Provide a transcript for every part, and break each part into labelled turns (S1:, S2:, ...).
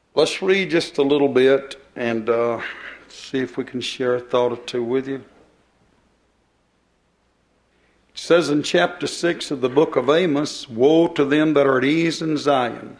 S1: Let's read just a little bit and see if we can share a thought or two with you. It says in chapter 6 of the book of Amos, "Woe to them that are at ease in Zion."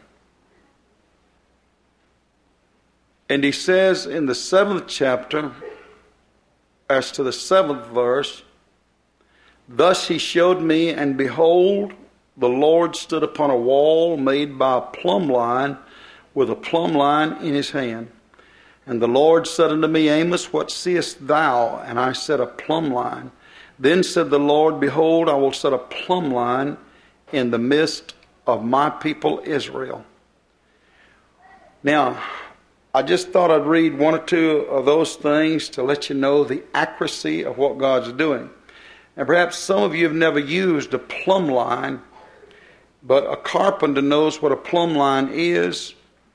S1: And he says in the 7th chapter, as to the 7th verse, "Thus he showed me, and behold, the Lord stood upon a wall made by a plumb line, with a plumb line in his hand. And the Lord said unto me, Amos, what seest thou? And I said, a plumb line. Then said the Lord, Behold, I will set a plumb line in the midst of my people Israel." Now, I just thought I'd read one or two of those things to let you know the accuracy of what God's doing. And perhaps some of you have never used a plumb line, but a carpenter knows what a plumb line is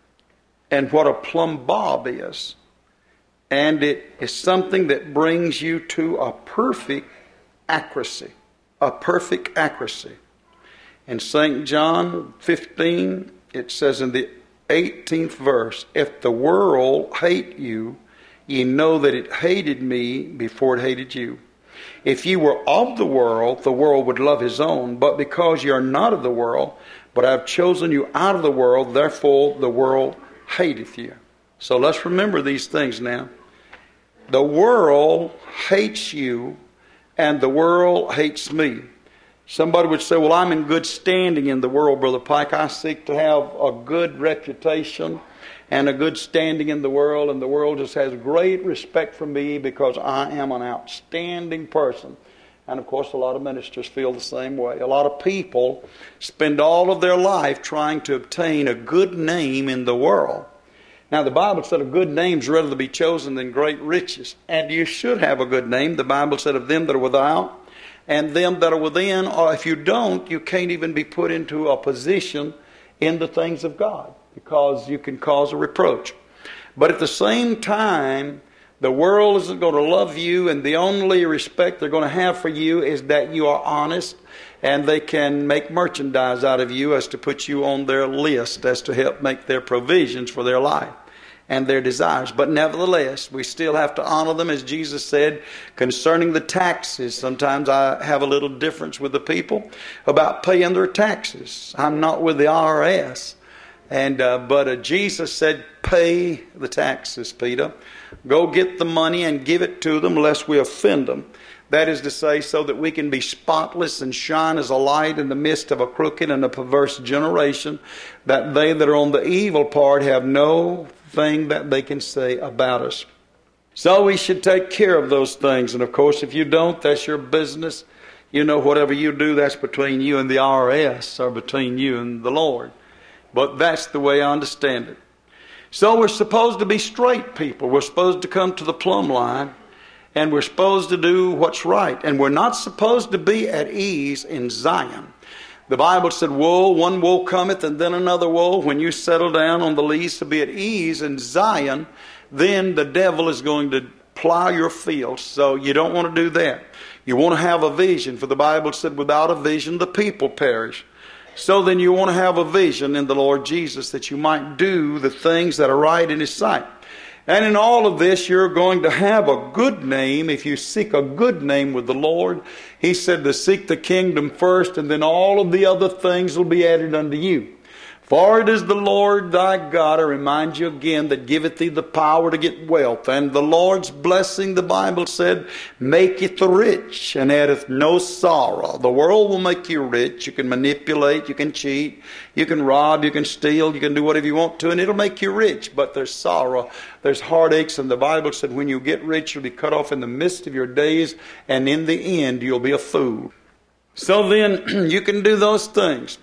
S1: and what a plumb bob is. And it is something that brings you to a perfect accuracy. A perfect accuracy. In St. John 15, it says in the 18th verse, "If the world hate you, ye know that it hated me before it hated you. If ye were of the world would love his own. But because ye are not of the world, but I have chosen you out of the world, therefore the world hateth you." So let's remember these things now. The world hates you, and the world hates me. Somebody would say, "Well, I'm in good standing in the world, Brother Pike. I seek to have a good reputation and a good standing in the world, and the world just has great respect for me because I am an outstanding person." And of course, a lot of ministers feel the same way. A lot of people spend all of their life trying to obtain a good name in the world. Now, the Bible said a good name is rather to be chosen than great riches. And you should have a good name. The Bible said of them that are without and them that are within, or if you don't, you can't even be put into a position in the things of God, because you can cause a reproach. But at the same time, the world isn't going to love you, and the only respect they're going to have for you is that you are honest, and they can make merchandise out of you as to put you on their list as to help make their provisions for their life and their desires. But nevertheless, we still have to honor them, as Jesus said concerning the taxes. Sometimes I have a little difference with the people about paying their taxes. I'm not with the IRS. But Jesus said, pay the taxes, Peter. Go get the money and give it to them, lest we offend them. That is to say, so that we can be spotless and shine as a light in the midst of a crooked and a perverse generation, that they that are on the evil part have no thing that they can say about us. So we should take care of those things. And of course, if you don't, that's your business. You know, whatever you do, that's between you and the IRS, or between you and the Lord. But that's the way I understand it. So we're supposed to be straight people. We're supposed to come to the plumb line, and we're supposed to do what's right. And we're not supposed to be at ease in Zion. The Bible said, woe, one woe cometh, and then another woe. When you settle down on the lease to be at ease in Zion, then the devil is going to plow your fields. So you don't want to do that. You want to have a vision. For the Bible said, without a vision, the people perish. So then you want to have a vision in the Lord Jesus, that you might do the things that are right in His sight. And in all of this, you're going to have a good name if you seek a good name with the Lord. He said to seek the kingdom first, and then all of the other things will be added unto you. For it is the Lord thy God, I remind you again, that giveth thee the power to get wealth. And the Lord's blessing, the Bible said, maketh rich and addeth no sorrow. The world will make you rich. You can manipulate, you can cheat, you can rob, you can steal, you can do whatever you want to, and it'll make you rich. But there's sorrow, there's heartaches, and the Bible said when you get rich, you'll be cut off in the midst of your days, and in the end, you'll be a fool. So then, you can do those things.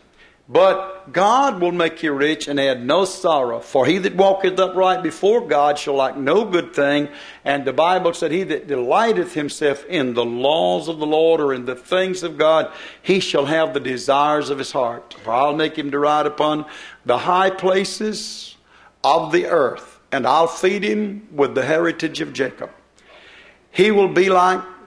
S1: But God will make you rich and add no sorrow. For he that walketh upright before God shall lack no good thing. And the Bible said, he that delighteth himself in the laws of the Lord, or in the things of God, he shall have the desires of his heart. For I'll make him to ride upon the high places of the earth, and I'll feed him with the heritage of Jacob. He will be like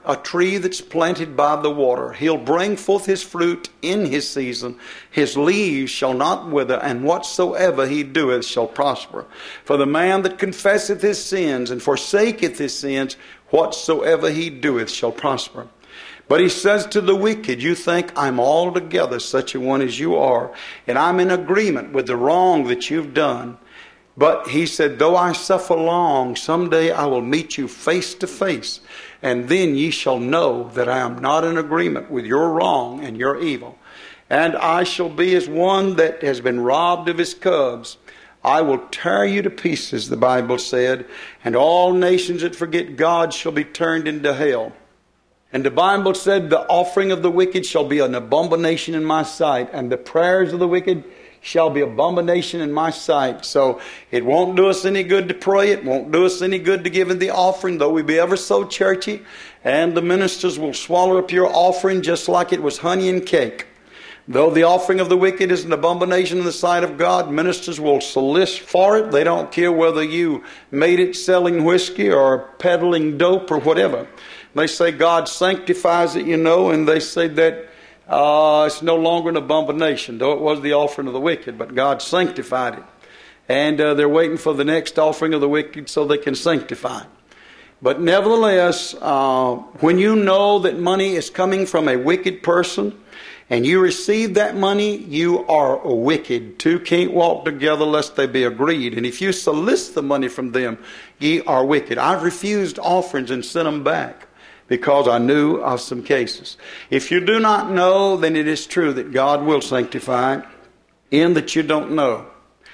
S1: a tree that's planted by the water. He'll bring forth his fruit in his season. His leaves shall not wither, and whatsoever he doeth shall prosper. For the man that confesseth his sins and forsaketh his sins, whatsoever he doeth shall prosper. But he says to the wicked, you think I'm altogether such a one as you are, and I'm in agreement with the wrong that you've done. But he said, though I suffer long, someday I will meet you face to face, and then ye shall know that I am not in agreement with your wrong and your evil. And I shall be as one that has been robbed of his cubs. I will tear you to pieces, the Bible said, and all nations that forget God shall be turned into hell. And the Bible said, the offering of the wicked shall be an abomination in my sight, and the prayers of the wicked shall be abomination in my sight. So it won't do us any good to pray. It won't do us any good to give in the offering, though we be ever so churchy. And the ministers will swallow up your offering just like it was honey and cake. Though the offering of the wicked is an abomination in the sight of God, ministers will solicit for it. They don't care whether you made it selling whiskey or peddling dope or whatever. They say God sanctifies it, and they say that it's no longer an abomination, though it was the offering of the wicked, but God sanctified it. And they're waiting for the next offering of the wicked so they can sanctify it. But nevertheless, when you know that money is coming from a wicked person, and you receive that money, you are wicked. Two can't walk together lest they be agreed. And if you solicit the money from them, ye are wicked. I've refused offerings and sent them back, because I knew of some cases. If you do not know, then it is true that God will sanctify it, in that you don't know.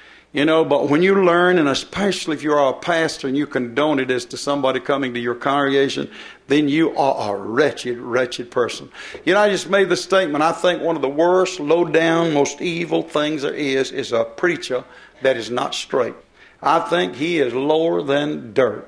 S1: But when you learn, and especially if you are a pastor and you condone it as to somebody coming to your congregation, then you are a wretched, wretched person. I just made the statement, I think one of the worst, low-down, most evil things there is a preacher that is not straight. I think he is lower than dirt.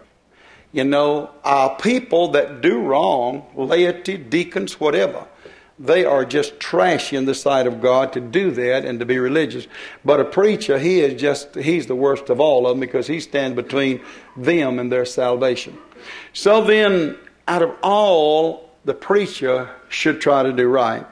S1: People that do wrong, laity, deacons, whatever, they are just trashy in the sight of God to do that and to be religious. But a preacher, he's the worst of all of them, because he stands between them and their salvation. So then, out of all, the preacher should try to do right.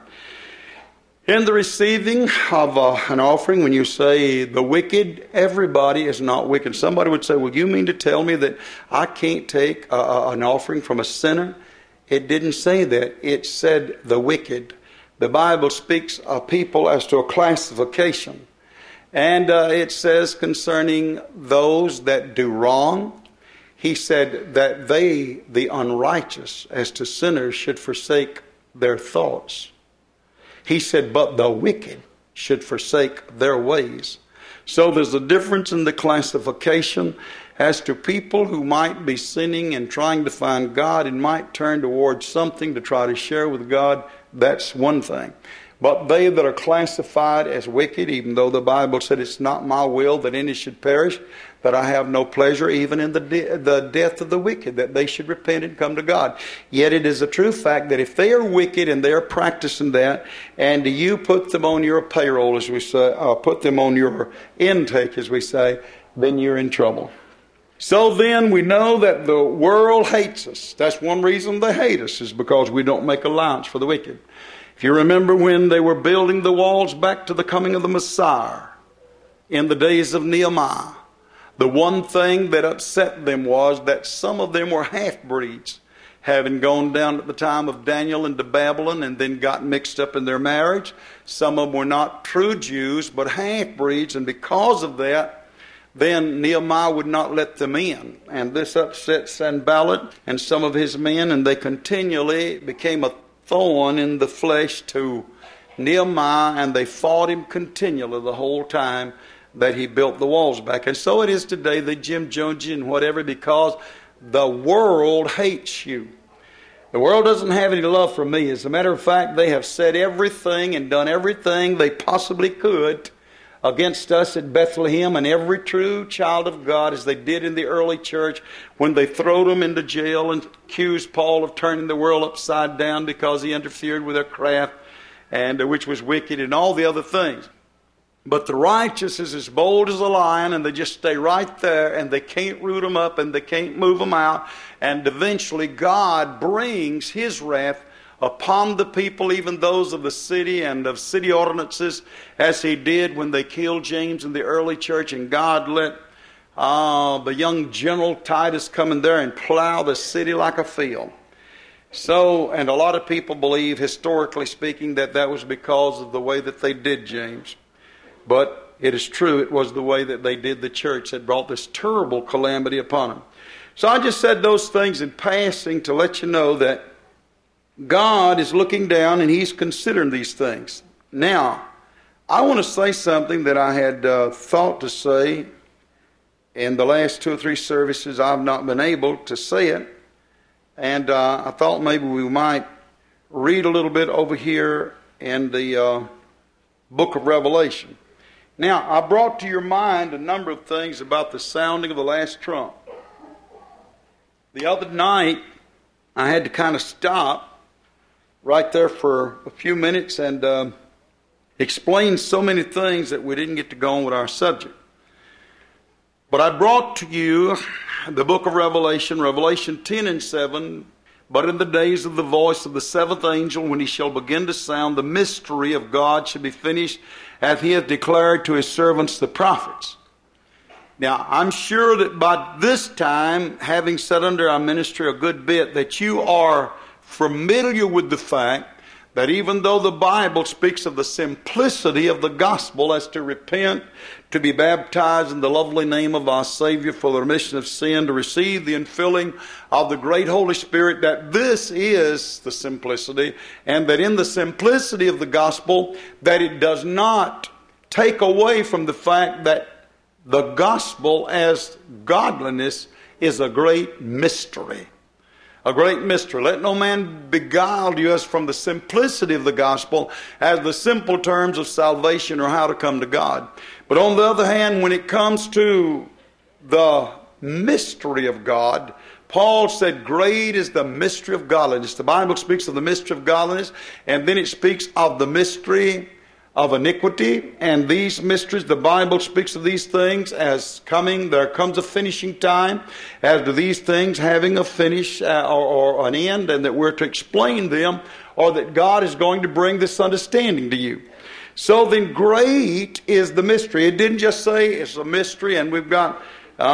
S1: In the receiving of an offering, when you say the wicked, everybody is not wicked. Somebody would say, well, you mean to tell me that I can't take an offering from a sinner? It didn't say that. It said the wicked. The Bible speaks of people as to a classification. And it says concerning those that do wrong, he said that they, the unrighteous, as to sinners, should forsake their thoughts. He said, but the wicked should forsake their ways. So there's a difference in the classification as to people who might be sinning and trying to find God and might turn towards something to try to share with God. That's one thing. But they that are classified as wicked, even though the Bible said it's not my will that any should perish, that I have no pleasure even in the death of the wicked, that they should repent and come to God. Yet it is a true fact that if they are wicked and they are practicing that, and you put them on your payroll, as we say, put them on your intake, as we say, then you're in trouble. So then we know that the world hates us. That's one reason they hate us, is because we don't make allowance for the wicked. If you remember when they were building the walls back to the coming of the Messiah in the days of Nehemiah, the one thing that upset them was that some of them were half-breeds, having gone down at the time of Daniel into Babylon and then got mixed up in their marriage. Some of them were not true Jews, but half-breeds, and because of that, then Nehemiah would not let them in. And this upset Sanballat and some of his men, and they continually became a thorn in the flesh to Nehemiah, and they fought him continually the whole time that he built the walls back. And so it is today, the Jim Jones and whatever, because the world hates you. The world doesn't have any love for me. As a matter of fact, they have said everything and done everything they possibly could against us at Bethlehem and every true child of God, as they did in the early church when they threw them into jail and accused Paul of turning the world upside down because he interfered with their craft, and which was wicked, and all the other things. But the righteous is as bold as a lion, and they just stay right there, and they can't root them up, and they can't move them out. And eventually God brings His wrath upon the people, even those of the city and of city ordinances, as He did when they killed James in the early church. And God let the young general Titus come in there and plow the city like a field. So, and a lot of people believe, historically speaking, that that was because of the way that they did James. But it is true, it was the way that they did the church that brought this terrible calamity upon them. So I just said those things in passing to let you know that God is looking down and He's considering these things. Now, I want to say something that I had thought to say in the last 2 or 3 services. I've not been able to say it. And I thought maybe we might read a little bit over here in the book of Revelation. Now, I brought to your mind a number of things about the sounding of the last trump. The other night, I had to kind of stop right there for a few minutes and explain so many things that we didn't get to go on with our subject. But I brought to you the book of Revelation, Revelation 10 and 7. But in the days of the voice of the 7th angel, when he shall begin to sound, the mystery of God shall be finished, as He hath declared to His servants the prophets. Now, I'm sure that by this time, having sat under our ministry a good bit, that you are familiar with the fact that even though the Bible speaks of the simplicity of the gospel as to repent, to be baptized in the lovely name of our Savior for the remission of sin, to receive the infilling of the great Holy Spirit, that this is the simplicity, and that in the simplicity of the gospel, that it does not take away from the fact that the gospel as godliness is a great mystery. A great mystery. Let no man beguile you as from the simplicity of the gospel as the simple terms of salvation or how to come to God. But on the other hand, when it comes to the mystery of God, Paul said, great is the mystery of godliness. The Bible speaks of the mystery of godliness, and then it speaks of the mystery of iniquity. And these mysteries, the Bible speaks of these things as coming. There comes a finishing time as to these things having a finish or an end, and that we're to explain them, or that God is going to bring this understanding to you. So then great is the mystery. It didn't just say it's a mystery and we've got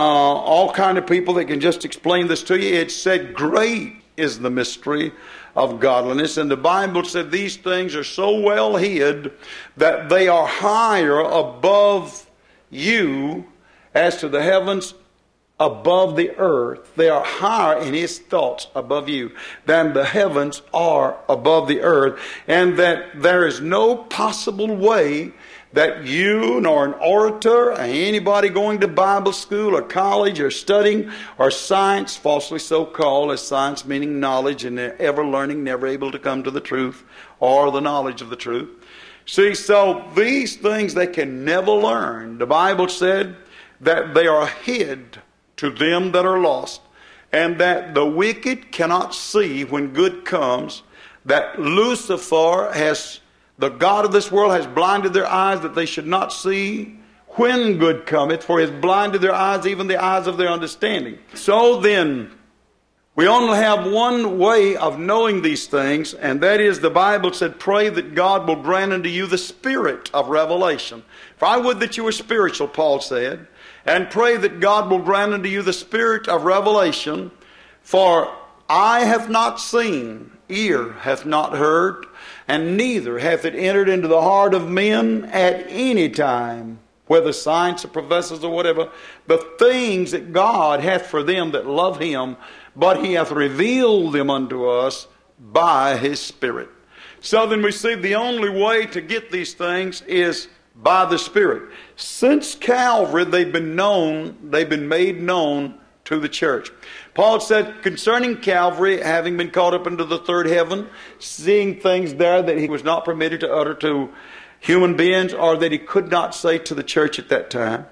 S1: all kind of people that can just explain this to you. It said great is the mystery of godliness. And the Bible said these things are so well hid that they are higher above you as to the heavens above the earth. They are higher in His thoughts above you than the heavens are above the earth. And that there is no possible way that you nor an orator or anybody going to Bible school or college or studying or science, falsely so called, as science meaning knowledge, and they're ever learning, never able to come to the truth or the knowledge of the truth. See, so these things they can never learn. The Bible said that they are hid to them that are lost, and that the wicked cannot see when good comes, that Lucifer has, the God of this world, has blinded their eyes that they should not see when good cometh, for He has blinded their eyes, even the eyes of their understanding. So then, we only have one way of knowing these things, and that is, the Bible said, pray that God will grant unto you the spirit of revelation. For I would that you were spiritual, Paul said, and pray that God will grant unto you the spirit of revelation. For eye hath not seen, ear hath not heard, and neither hath it entered into the heart of men at any time, whether science or professors or whatever, the things that God hath for them that love Him, but He hath revealed them unto us by His Spirit. So then we see the only way to get these things is by the Spirit. Since Calvary, they've been made known to the church. Paul said concerning Calvary, having been caught up into the third heaven, seeing things there that he was not permitted to utter to human beings, or that he could not say to the church at that time,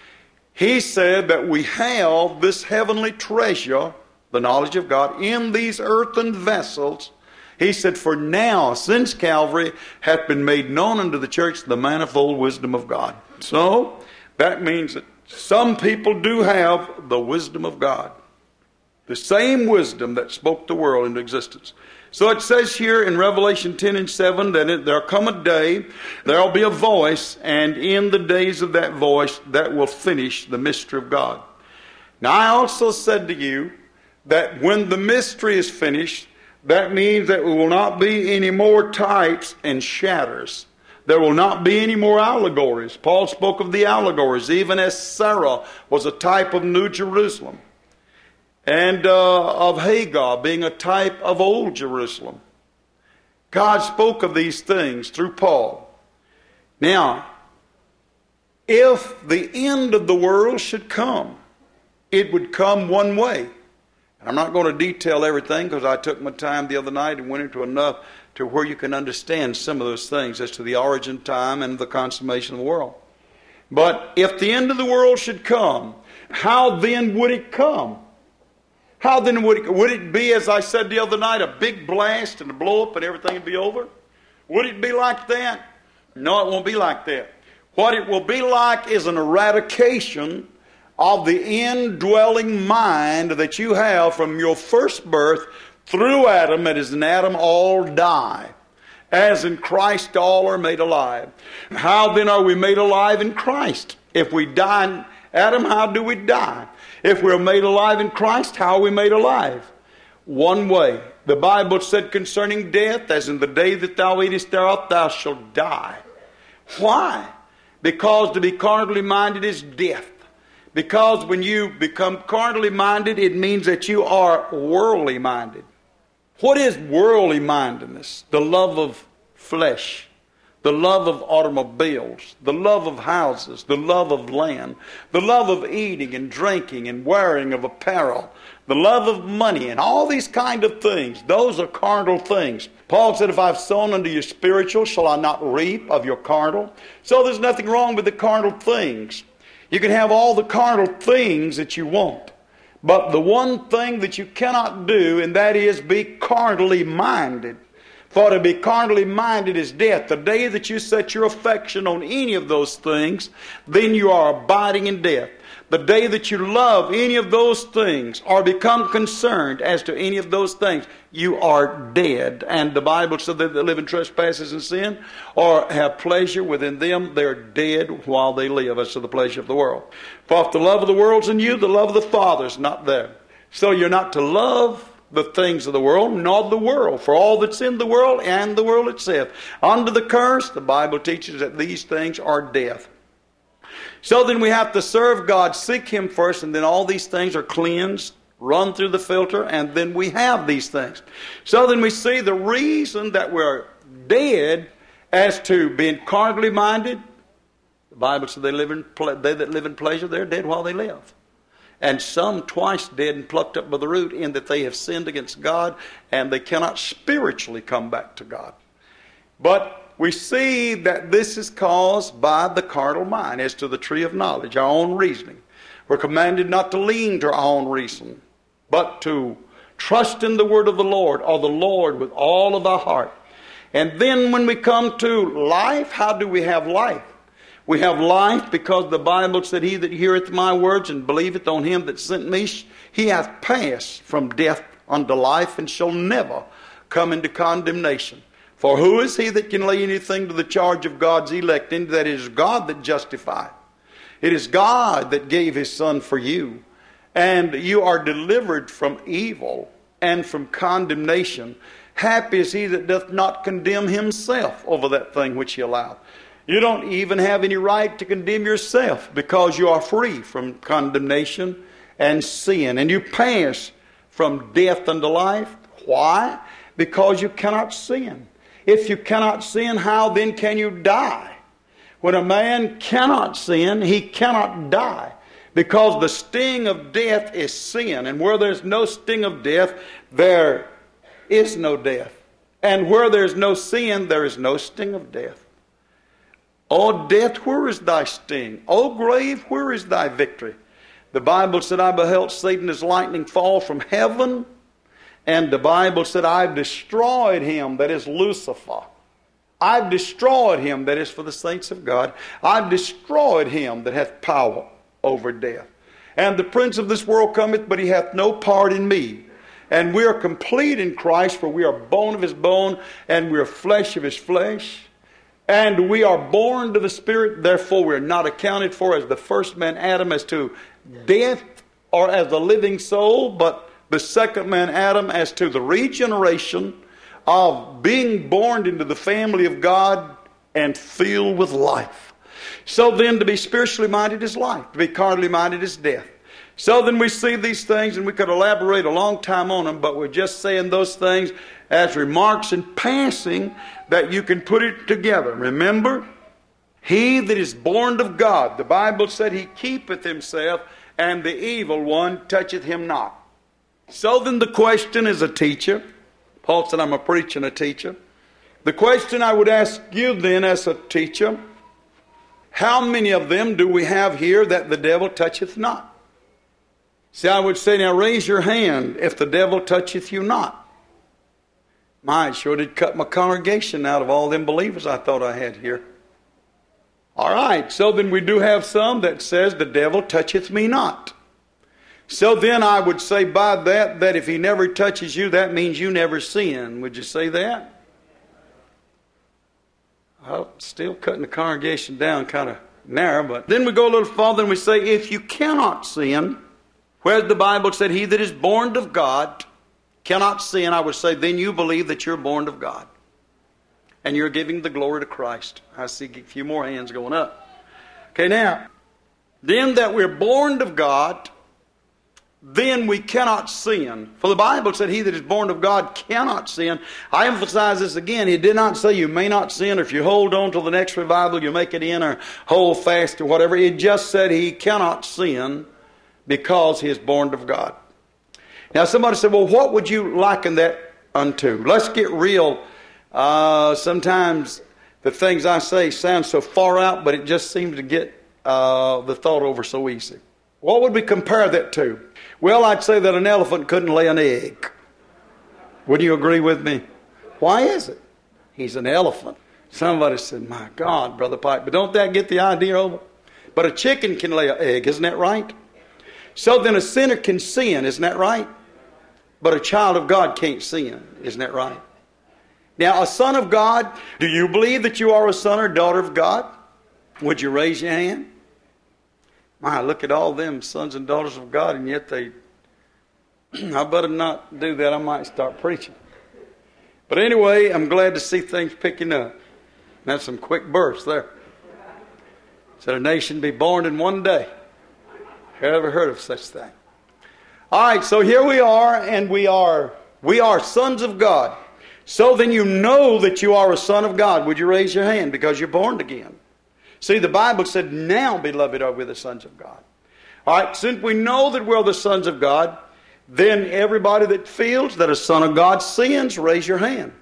S1: he said that we have this heavenly treasure, the knowledge of God, in these earthen vessels. He said, for now, since Calvary, hath been made known unto the church the manifold wisdom of God. So, that means that some people do have the wisdom of God. The same wisdom that spoke the world into existence. So it says here in Revelation 10 and 7 that there'll come a day, there'll be a voice, and in the days of that voice, that will finish the mystery of God. Now I also said to you that when the mystery is finished, that means that there will not be any more types and shadows. There will not be any more allegories. Paul spoke of the allegories, even as Sarah was a type of New Jerusalem, and of Hagar being a type of Old Jerusalem. God spoke of these things through Paul. Now, if the end of the world should come, it would come one way. And I'm not going to detail everything because I took my time the other night and went into enough to where you can understand some of those things as to the origin, time, and the consummation of the world. But if the end of the world should come, how then would it come? How then would it be, as I said the other night, a big blast and a blow up and everything would be over? Would it be like that? No, it won't be like that. What it will be like is an eradication of the indwelling mind that you have from your first birth through Adam, and as in Adam all die. As in Christ all are made alive. How then are we made alive in Christ? If we die in Adam, how do we die? If we're made alive in Christ, how are we made alive? One way. The Bible said concerning death, as in the day that thou eatest thereof, thou shalt die. Why? Because to be carnally minded is death. Because when you become carnally minded, it means that you are worldly minded. What is worldly mindedness? The love of flesh, the love of automobiles, the love of houses, the love of land, the love of eating and drinking and wearing of apparel, the love of money, and all these kind of things. Those are carnal things. Paul said, if I've sown unto you spiritual, shall I not reap of your carnal? So there's nothing wrong with the carnal things. You can have all the carnal things that you want. But the one thing that you cannot do, and that is be carnally minded. For to be carnally minded is death. The day that you set your affection on any of those things, then you are abiding in death. The day that you love any of those things or become concerned as to any of those things, you are dead. And the Bible said that they live in trespasses and sin or have pleasure within them, they're dead while they live as to the pleasure of the world. For if the love of the world's in you, the love of the Father is not there. So you're not to love the things of the world, nor the world. For all that's in the world and the world itself. Under the curse, the Bible teaches that these things are death. So then we have to serve God, seek Him first, and then all these things are cleansed, run through the filter, and then we have these things. So then we see the reason that we're dead as to being carnally minded. The Bible says they that live in pleasure, they're dead while they live. And some twice dead and plucked up by the root, in that they have sinned against God, and they cannot spiritually come back to God. But we see that this is caused by the carnal mind as to the tree of knowledge, our own reasoning. We're commanded not to lean to our own reason, but to trust in the word of the Lord, or the Lord with all of our heart. And then when we come to life, how do we have life? We have life because the Bible said, he that heareth my words and believeth on him that sent me, he hath passed from death unto life, and shall never come into condemnation. For who is he that can lay anything to the charge of God's elect? And that it is God that justified. It is God that gave His Son for you. And you are delivered from evil and from condemnation. Happy is he that doth not condemn himself over that thing which he allowed. You don't even have any right to condemn yourself, because you are free from condemnation and sin. And you pass from death unto life. Why? Because you cannot sin. If you cannot sin, how then can you die? When a man cannot sin, he cannot die. Because the sting of death is sin. And where there's no sting of death, there is no death. And where there's no sin, there is no sting of death. O death, where is thy sting? O grave, where is thy victory? The Bible said, I beheld Satan as lightning fall from heaven. And the Bible said, I've destroyed him, that is Lucifer. I've destroyed him, that is for the saints of God. I've destroyed him that hath power over death. And the prince of this world cometh, but he hath no part in me. And we are complete in Christ, for we are bone of his bone, and we are flesh of his flesh. And we are born to the Spirit, therefore we are not accounted for as the first man Adam as to death or as the living soul, but the second man Adam as to the regeneration of being born into the family of God and filled with life. So then to be spiritually minded is life, to be carnally minded is death. So then we see these things, and we could elaborate a long time on them, but we're just saying those things as remarks in passing that you can put it together. Remember, he that is born of God, the Bible said he keepeth himself, and the evil one toucheth him not. So then the question is a teacher. Paul said, I'm a preacher and a teacher. The question I would ask you then as a teacher, how many of them do we have here that the devil toucheth not? See, I would say, now raise your hand if the devil toucheth you not. My, sure did cut my congregation out of all them believers I thought I had here. All right, so then we do have some that says the devil toucheth me not. So then I would say by that if he never touches you, that means you never sin. Would you say that? Well, still cutting the congregation down kind of narrow, but then we go a little farther and we say, if you cannot sin, where the Bible said, he that is born of God cannot sin, I would say, then you believe that you're born of God. And you're giving the glory to Christ. I see a few more hands going up. Okay, now, then that we're born of God, then we cannot sin. For the Bible said, he that is born of God cannot sin. I emphasize this again. He did not say you may not sin, or if you hold on till the next revival, you make it in, or hold fast, or whatever. It just said he cannot sin because he is born of God. Now somebody said, well, what would you liken that unto? Let's get real. Sometimes the things I say sound so far out, but it just seems to get the thought over so easy. What would we compare that to? Well, I'd say that an elephant couldn't lay an egg. Wouldn't you agree with me? Why is it? He's an elephant. Somebody said, my God, Brother Pike, but don't that get the idea over? But a chicken can lay an egg, isn't that right? So then a sinner can sin, isn't that right? But a child of God can't sin, isn't that right? Now, a son of God, do you believe that you are a son or daughter of God? Would you raise your hand? My, look at all them sons and daughters of God, and yet they, I better not do that. I might start preaching. But anyway, I'm glad to see things picking up. That's some quick bursts there. Said a nation be born in one day. Ever heard of such thing? All right, so here we are, and we are sons of God. So then you know that you are a son of God. Would you raise your hand? Because you're born again. See, the Bible said, now, beloved, are we the sons of God. All right, since we know that we're the sons of God, then everybody that feels that a son of God sins, raise your hand.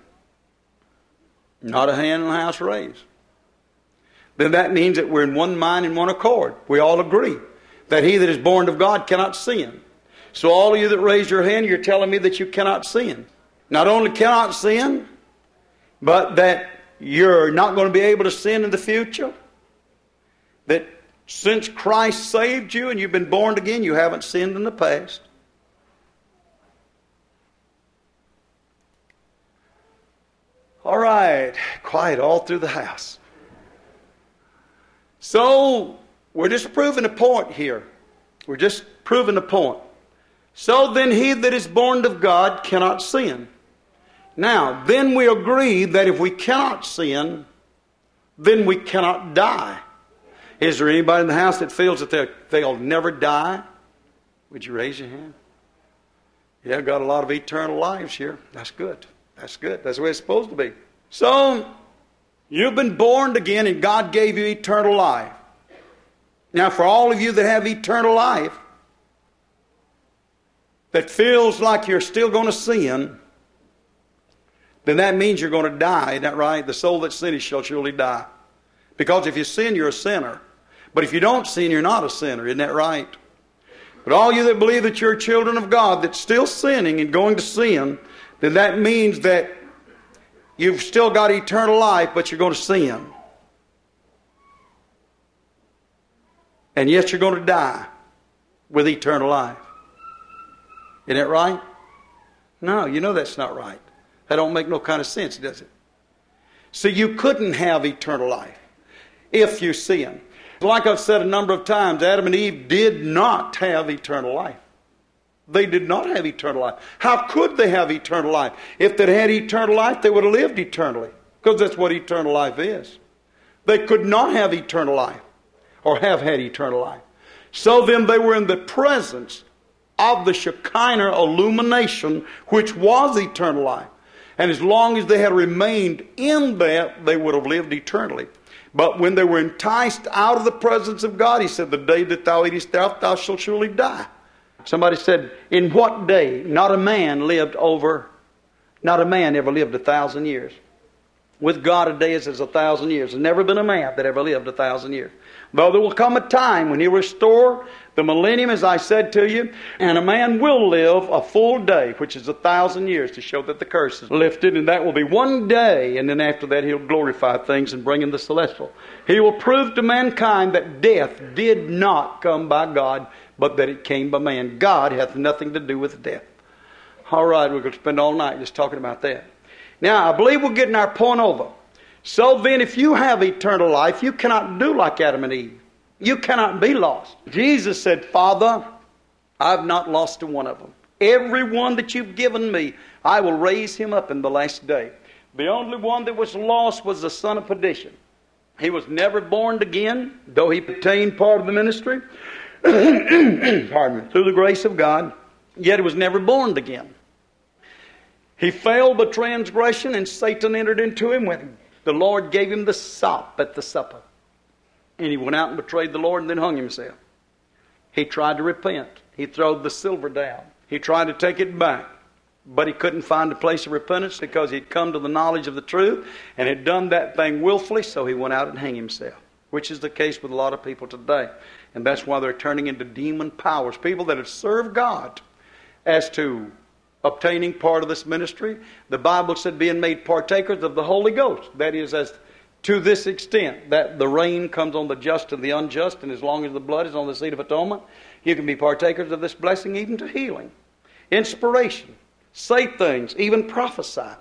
S1: Not a hand in the house raised. Then that means that we're in one mind and one accord. We all agree that he that is born of God cannot sin. So all of you that raise your hand, you're telling me that you cannot sin. Not only cannot sin, but that you're not going to be able to sin in the future. That since Christ saved you and you've been born again, you haven't sinned in the past. All right, quiet all through the house. So, we're just proving a point here. We're just proving a point. So then he that is born of God cannot sin. Now, then we agree that if we cannot sin, then we cannot die. Is there anybody in the house that feels that they'll never die? Would you raise your hand? Yeah, I've got a lot of eternal lives here. That's good. That's good. That's the way it's supposed to be. So, you've been born again and God gave you eternal life. Now, for all of you that have eternal life, that feels like you're still going to sin, then that means you're going to die. Isn't that right? The soul that sinneth shall surely die. Because if you sin, you're a sinner. But if you don't sin, you're not a sinner. Isn't that right? But all you that believe that you're children of God, that's still sinning and going to sin, then that means that you've still got eternal life, but you're going to sin. And yet you're going to die with eternal life. Isn't that right? No, you know that's not right. That don't make no kind of sense, does it? So you couldn't have eternal life if you sin. Like I've said a number of times, Adam and Eve did not have eternal life. They did not have eternal life. How could they have eternal life? If they'd had eternal life, they would have lived eternally, because that's what eternal life is. They could not have eternal life or have had eternal life. So then they were in the presence of the Shekinah illumination, which was eternal life. And as long as they had remained in that, they would have lived eternally. But when they were enticed out of the presence of God, he said, the day that thou eatest thereof, thou shalt surely die. Somebody said, in what day? Not a man ever lived 1,000 years. With God, a day is as 1,000 years. There's never been a man that ever lived 1,000 years. Though there will come a time when he'll restore the millennium, as I said to you, and a man will live a full day, which is 1,000 years, to show that the curse is lifted, and that will be one day, and then after that he'll glorify things and bring in the celestial. He will prove to mankind that death did not come by God, but that it came by man. God hath nothing to do with death. All right, we're going to spend all night just talking about that. Now, I believe we're getting our point over. So then, if you have eternal life, you cannot do like Adam and Eve. You cannot be lost. Jesus said, Father, I've not lost one of them. Every one that you've given me, I will raise him up in the last day. The only one that was lost was the son of perdition. He was never born again, though he attained part of the ministry. Pardon me. Through the grace of God, yet he was never born again. He failed by transgression, and Satan entered into him when the Lord gave him the sop at the supper. And he went out and betrayed the Lord and then hung himself. He tried to repent. He threw the silver down. He tried to take it back. But he couldn't find a place of repentance because he'd come to the knowledge of the truth and had done that thing willfully, so he went out and hung himself, which is the case with a lot of people today. And that's why they're turning into demon powers. People that have served God as to obtaining part of this ministry. The Bible said being made partakers of the Holy Ghost. That is, as to this extent, that the rain comes on the just and the unjust, and as long as the blood is on the seat of atonement, you can be partakers of this blessing, even to healing, inspiration, say things, even prophesy.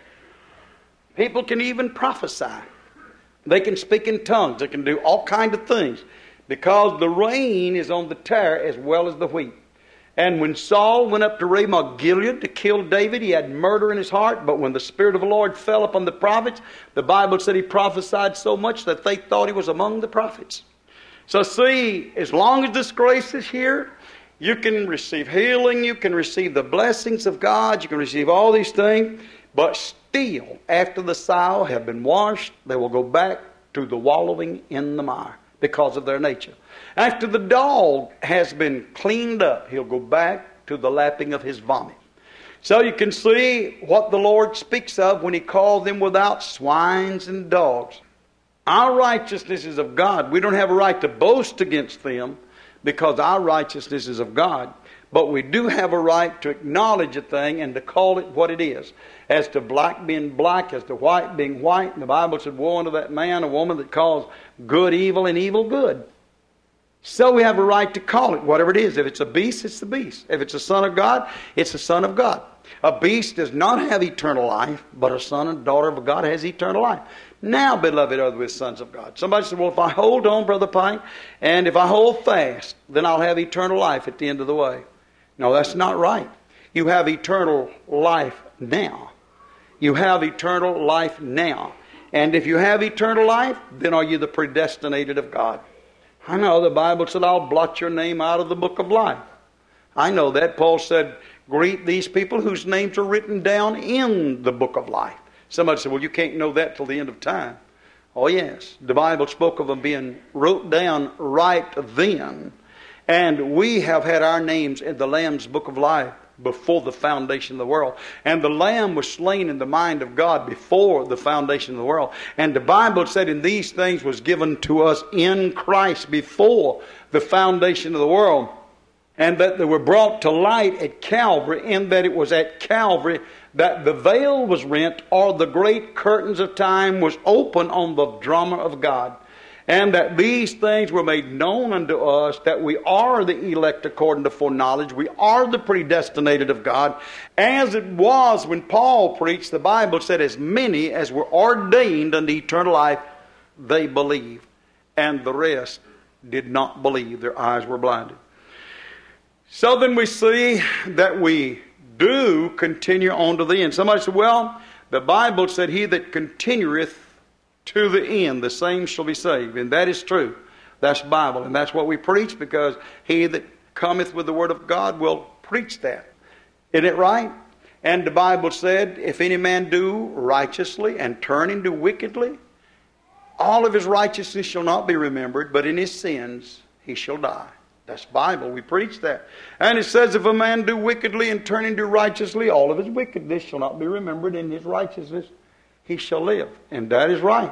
S1: People can even prophesy. They can speak in tongues. They can do all kinds of things, because the rain is on the tare as well as the wheat. And when Saul went up to Ramoth Gilead to kill David, he had murder in his heart. But when the Spirit of the Lord fell upon the prophets, the Bible said he prophesied so much that they thought he was among the prophets. So see, as long as this grace is here, you can receive healing, you can receive the blessings of God, you can receive all these things. But still, after the sow have been washed, they will go back to the wallowing in the mire because of their nature. After the dog has been cleaned up, he'll go back to the lapping of his vomit. So you can see what the Lord speaks of when he called them without swines and dogs. Our righteousness is of God. We don't have a right to boast against them because our righteousness is of God. But we do have a right to acknowledge a thing and to call it what it is. As to black being black, as to white being white. And the Bible said, woe unto that man or woman that calls good evil and evil good. So we have a right to call it whatever it is. If it's a beast, it's the beast. If it's a son of God, it's the son of God. A beast does not have eternal life, but a son and daughter of God has eternal life. Now, beloved, are we sons of God. Somebody said, well, if I hold on, Brother Pike, and if I hold fast, then I'll have eternal life at the end of the way. No, that's not right. You have eternal life now. You have eternal life now. And if you have eternal life, then are you the predestinated of God? I know the Bible said, I'll blot your name out of the book of life. I know that. Paul said, greet these people whose names are written down in the book of life. Somebody said, well, you can't know that till the end of time. Oh, yes. The Bible spoke of them being wrote down right then. And we have had our names in the Lamb's book of life before the foundation of the world. And the Lamb was slain in the mind of God before the foundation of the world. And the Bible said, in these things was given to us in Christ before the foundation of the world. and that they were brought to light at Calvary, in that it was at Calvary that the veil was rent, or the great curtains of time was open on the drama of God. And that these things were made known unto us, that we are the elect according to foreknowledge. We are the predestinated of God. As it was when Paul preached, the Bible said, as many as were ordained unto eternal life, they believed. And the rest did not believe. Their eyes were blinded. So then we see that we do continue on to the end. Somebody said, well, the Bible said, he that continueth to the end, the same shall be saved. And that is true. That's Bible. And that's what we preach, because he that cometh with the word of God will preach that. Isn't it right? And the Bible said, if any man do righteously and turn into wickedly, all of his righteousness shall not be remembered, but in his sins he shall die. That's Bible. We preach that. And it says, if a man do wickedly and turn into righteously, all of his wickedness shall not be remembered, in his righteousness he shall live. And that is right.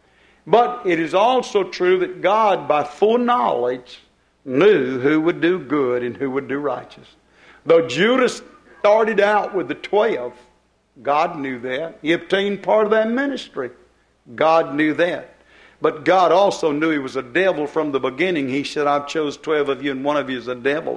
S1: But it is also true that God, by full knowledge, knew who would do good and who would do righteous. Though Judas started out with the 12, God knew that. He obtained part of that ministry. God knew that. But God also knew he was a devil from the beginning. He said, I've chose 12 of you and one of you is a devil.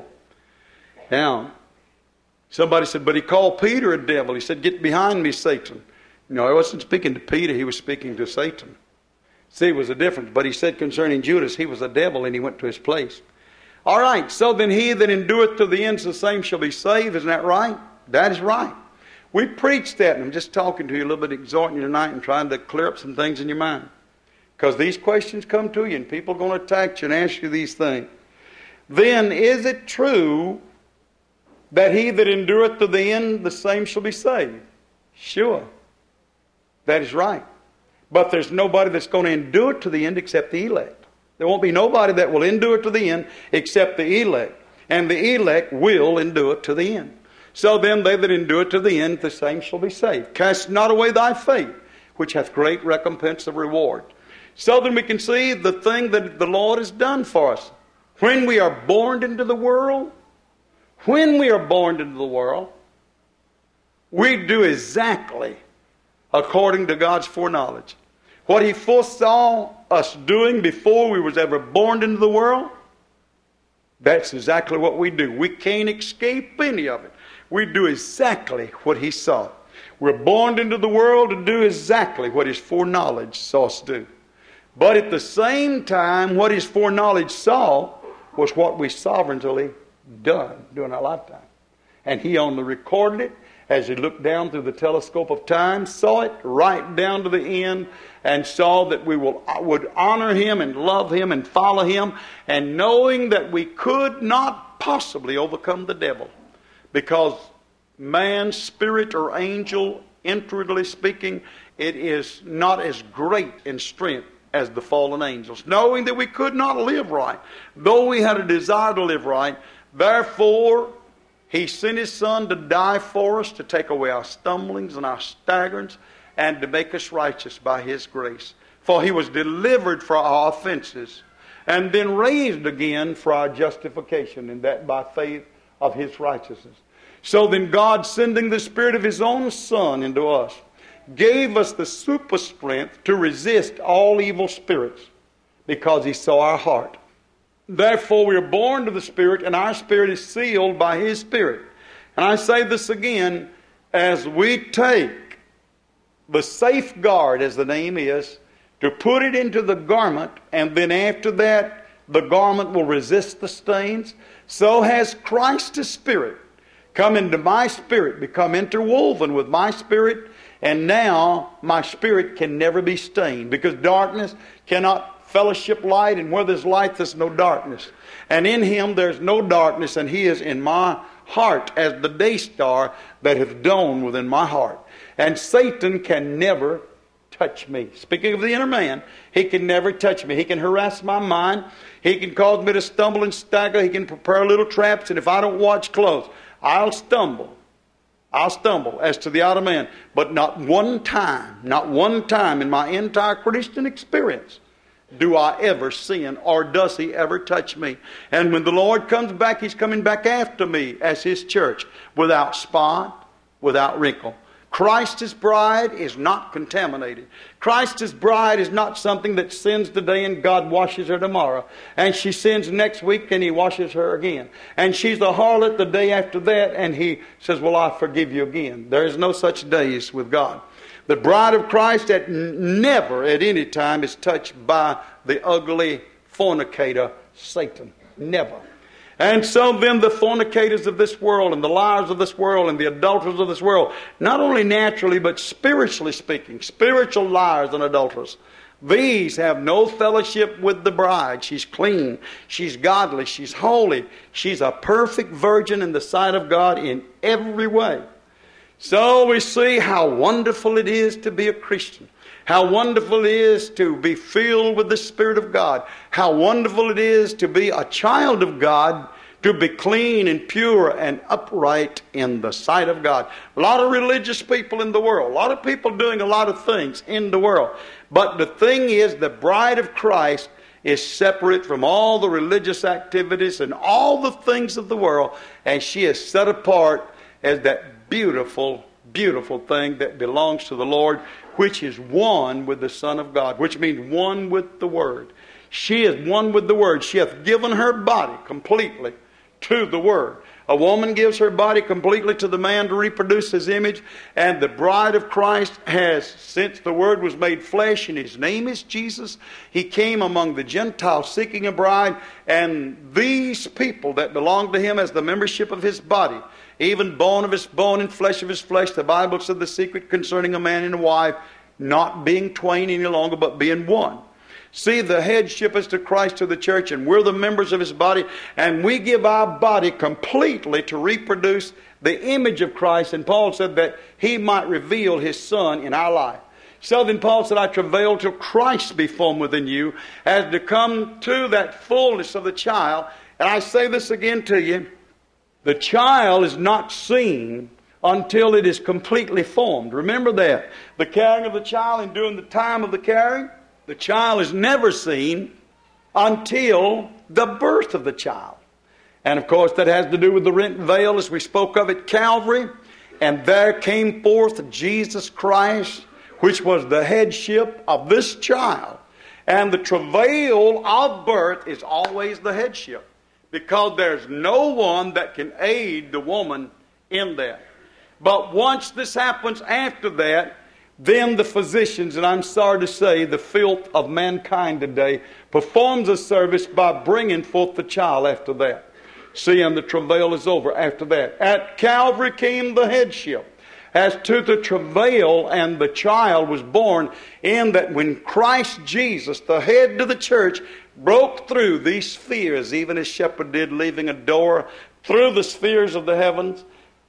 S1: Now, somebody said, but he called Peter a devil. He said, get behind me, Satan. No, he wasn't speaking to Peter. He was speaking to Satan. See, it was a difference. But he said concerning Judas, he was a devil, and he went to his place. All right, so then he that endureth to the end, the same shall be saved. Isn't that right? That is right. We preach that, and I'm just talking to you a little bit, exhorting you tonight and trying to clear up some things in your mind. Because these questions come to you, and people are going to attack you and ask you these things. Then is it true that he that endureth to the end, the same shall be saved? Sure. That is right. But there's nobody that's going to endure to the end except the elect. There won't be nobody that will endure to the end except the elect. And the elect will endure to the end. So then they that endure to the end, the same shall be saved. Cast not away thy faith, which hath great recompense of reward. So then we can see the thing that the Lord has done for us. When we are born into the world, we do exactly according to God's foreknowledge. What he foresaw us doing before we was ever born into the world, that's exactly what we do. We can't escape any of it. We do exactly what he saw. We're born into the world to do exactly what his foreknowledge saw us do. But at the same time, what his foreknowledge saw was what we sovereignly done during our lifetime. And he only recorded it as he looked down through the telescope of time, saw it right down to the end, and saw that we would honor him and love him and follow him, and knowing that we could not possibly overcome the devil, because man, spirit, or angel, inwardly speaking, it is not as great in strength as the fallen angels, knowing that we could not live right, though we had a desire to live right. Therefore, he sent his Son to die for us, to take away our stumblings and our staggerings, and to make us righteous by his grace. For he was delivered for our offenses, and then raised again for our justification, and that by faith of his righteousness. So then God, sending the Spirit of his own Son into us, gave us the super strength to resist all evil spirits, because he saw our heart. Therefore we are born to the Spirit, and our spirit is sealed by his Spirit. And I say this again, as we take the safeguard, as the name is, to put it into the garment, and then after that the garment will resist the stains, so has Christ's Spirit come into my spirit, become interwoven with my spirit, and now my spirit can never be stained, because darkness cannot fellowship light, and where there's light there's no darkness. And in him there's no darkness, and he is in my heart as the day star that hath dawned within my heart. And Satan can never touch me. Speaking of the inner man, he can never touch me. He can harass my mind. He can cause me to stumble and stagger. He can prepare little traps, and if I don't watch close, I'll stumble as to the outer man. But not one time in my entire Christian experience do I ever sin, or does He ever touch me? And when the Lord comes back, He's coming back after me as His church, without spot, without wrinkle. Christ's bride is not contaminated. Christ's bride is not something that sins today and God washes her tomorrow. And she sins next week and He washes her again. And she's a harlot the day after that and He says, well, I forgive you again. There is no such days with God. The bride of Christ that never at any time is touched by the ugly fornicator, Satan. Never. And so then the fornicators of this world and the liars of this world and the adulterers of this world, not only naturally but spiritually speaking, spiritual liars and adulterers, these have no fellowship with the bride. She's clean, she's godly, she's holy, she's a perfect virgin in the sight of God in every way. So we see how wonderful it is to be a Christian. How wonderful it is to be filled with the Spirit of God. How wonderful it is to be a child of God, to be clean and pure and upright in the sight of God. A lot of religious people in the world. A lot of people doing a lot of things in the world. But the thing is, the bride of Christ is separate from all the religious activities and all the things of the world. And she is set apart as that beautiful, beautiful thing that belongs to the Lord, which is one with the Son of God, which means one with the Word. She is one with the Word. She hath given her body completely to the Word. A woman gives her body completely to the man to reproduce his image, and the bride of Christ has, since the Word was made flesh, and His name is Jesus, He came among the Gentiles seeking a bride, and these people that belong to Him as the membership of His body, even bone of His bone and flesh of His flesh. The Bible said the secret concerning a man and a wife, not being twain any longer, but being one. See, the headship is to Christ, to the church, and we're the members of His body, and we give our body completely to reproduce the image of Christ. And Paul said that He might reveal His Son in our life. So then Paul said, I travail till Christ be formed within you, as to come to that fullness of the child. And I say this again to you, the child is not seen until it is completely formed. Remember that. The carrying of the child, and during the time of the carrying, the child is never seen until the birth of the child. And of course that has to do with the rent veil as we spoke of at Calvary. And there came forth Jesus Christ, which was the headship of this child. And the travail of birth is always the headship, because there's no one that can aid the woman in that. But once this happens after that, then the physicians, and I'm sorry to say, the filth of mankind today, performs a service by bringing forth the child after that. See, and the travail is over after that. At Calvary came the headship. As to the travail, and the child was born in that when Christ Jesus, the head of the church, broke through these spheres, even as shepherd did, leaving a door through the spheres of the heavens,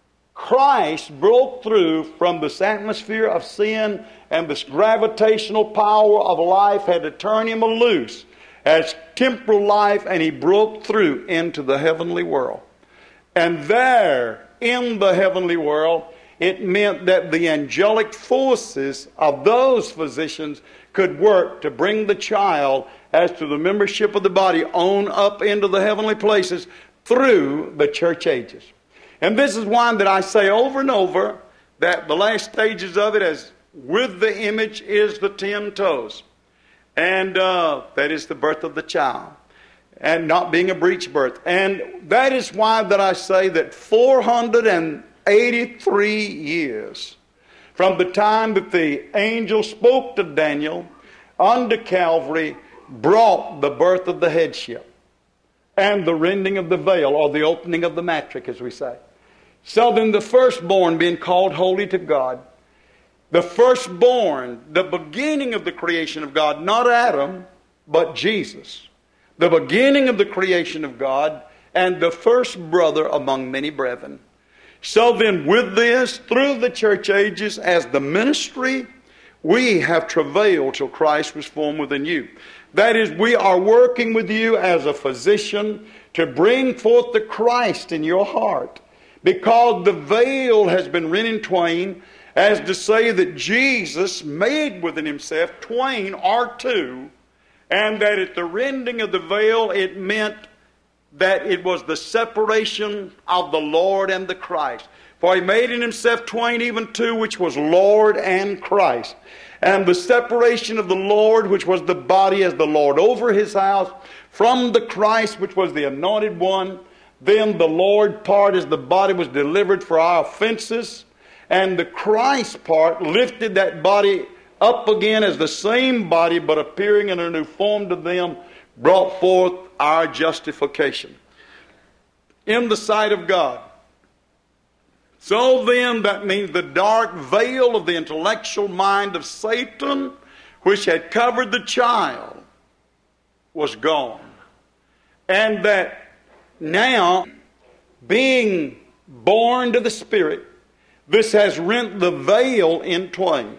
S1: Christ broke through from this atmosphere of sin, and this gravitational power of life had to turn Him loose as temporal life, and He broke through into the heavenly world. And there, in the heavenly world, it meant that the angelic forces of those physicians could work to bring the child as to the membership of the body on up into the heavenly places through the church ages. And this is why that I say over and over that the last stages of it, as with the image, is the 10 toes. And that is the birth of the child, and not being a breech birth. And that is why that I say that 483 years from the time that the angel spoke to Daniel unto Calvary brought the birth of the headship and the rending of the veil, or the opening of the matrix, as we say. So then the firstborn being called holy to God, the firstborn, the beginning of the creation of God, not Adam, but Jesus, the beginning of the creation of God, and the first brother among many brethren. So then with this, through the church ages, as the ministry, we have travailed till Christ was formed within you. That is, we are working with you as a physician to bring forth the Christ in your heart, because the veil has been rent in twain, as to say that Jesus made within Himself twain or two, And that at the rending of the veil, it meant that it was the separation of the Lord and the Christ. For he made in himself twain, even two, which was Lord and Christ. And the separation of the Lord, which was the body as the Lord over his house, from the Christ, which was the anointed one. Then the Lord part as the body was delivered for our offenses. And the Christ part lifted that body up again as the same body, but appearing in a new form to them, brought forth our justification in the sight of God. So then, that means the dark veil of the intellectual mind of Satan, which had covered the child, was gone. And that now, being born to the Spirit, this has rent the veil in twain.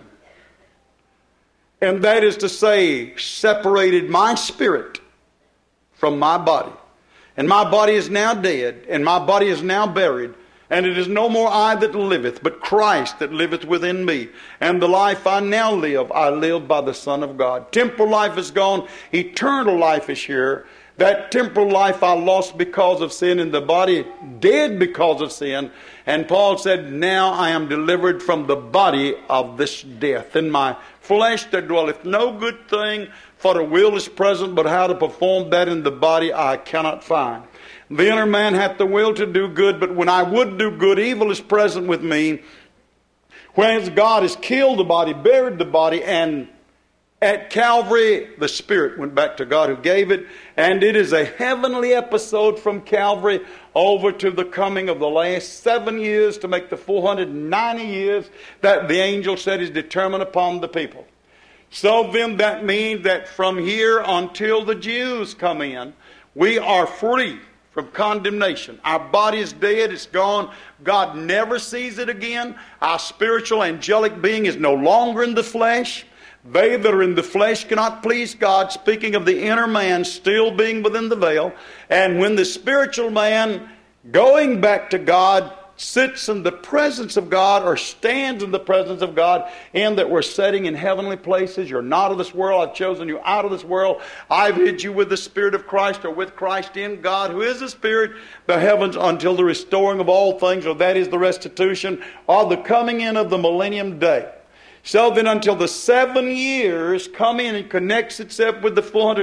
S1: And that is to say, separated my spirit from my body. And my body is now dead, and my body is now buried. And it is no more I that liveth, but Christ that liveth within me. And the life I now live, I live by the Son of God. Temporal life is gone. Eternal life is here. That temporal life I lost because of sin, and the body dead because of sin. And Paul said, now I am delivered from the body of this death. In my flesh there dwelleth no good thing, for the will is present, but how to perform that in the body I cannot find. The inner man hath the will to do good, but when I would do good, evil is present with me. Whereas God has killed the body, buried the body, and at Calvary, the Spirit went back to God who gave it. And it is a heavenly episode from Calvary over to the coming of the last 7 years to make the 490 years that the angel said is determined upon the people. So then that means that from here until the Jews come in, we are free from condemnation. Our body is dead, it's gone. God never sees it again. Our spiritual angelic being is no longer in the flesh. They that are in the flesh cannot please God, speaking of the inner man still being within the veil. And when the spiritual man, going back to God, sits in the presence of God or stands in the presence of God, in that we're sitting in heavenly places. You're not of this world. I've chosen you out of this world. I've hid you with the Spirit of Christ, or with Christ in God, who is the Spirit, the heavens, until the restoring of all things, or that is the restitution, or the coming in of the millennium day. So then until the 7 years come in and connects itself with the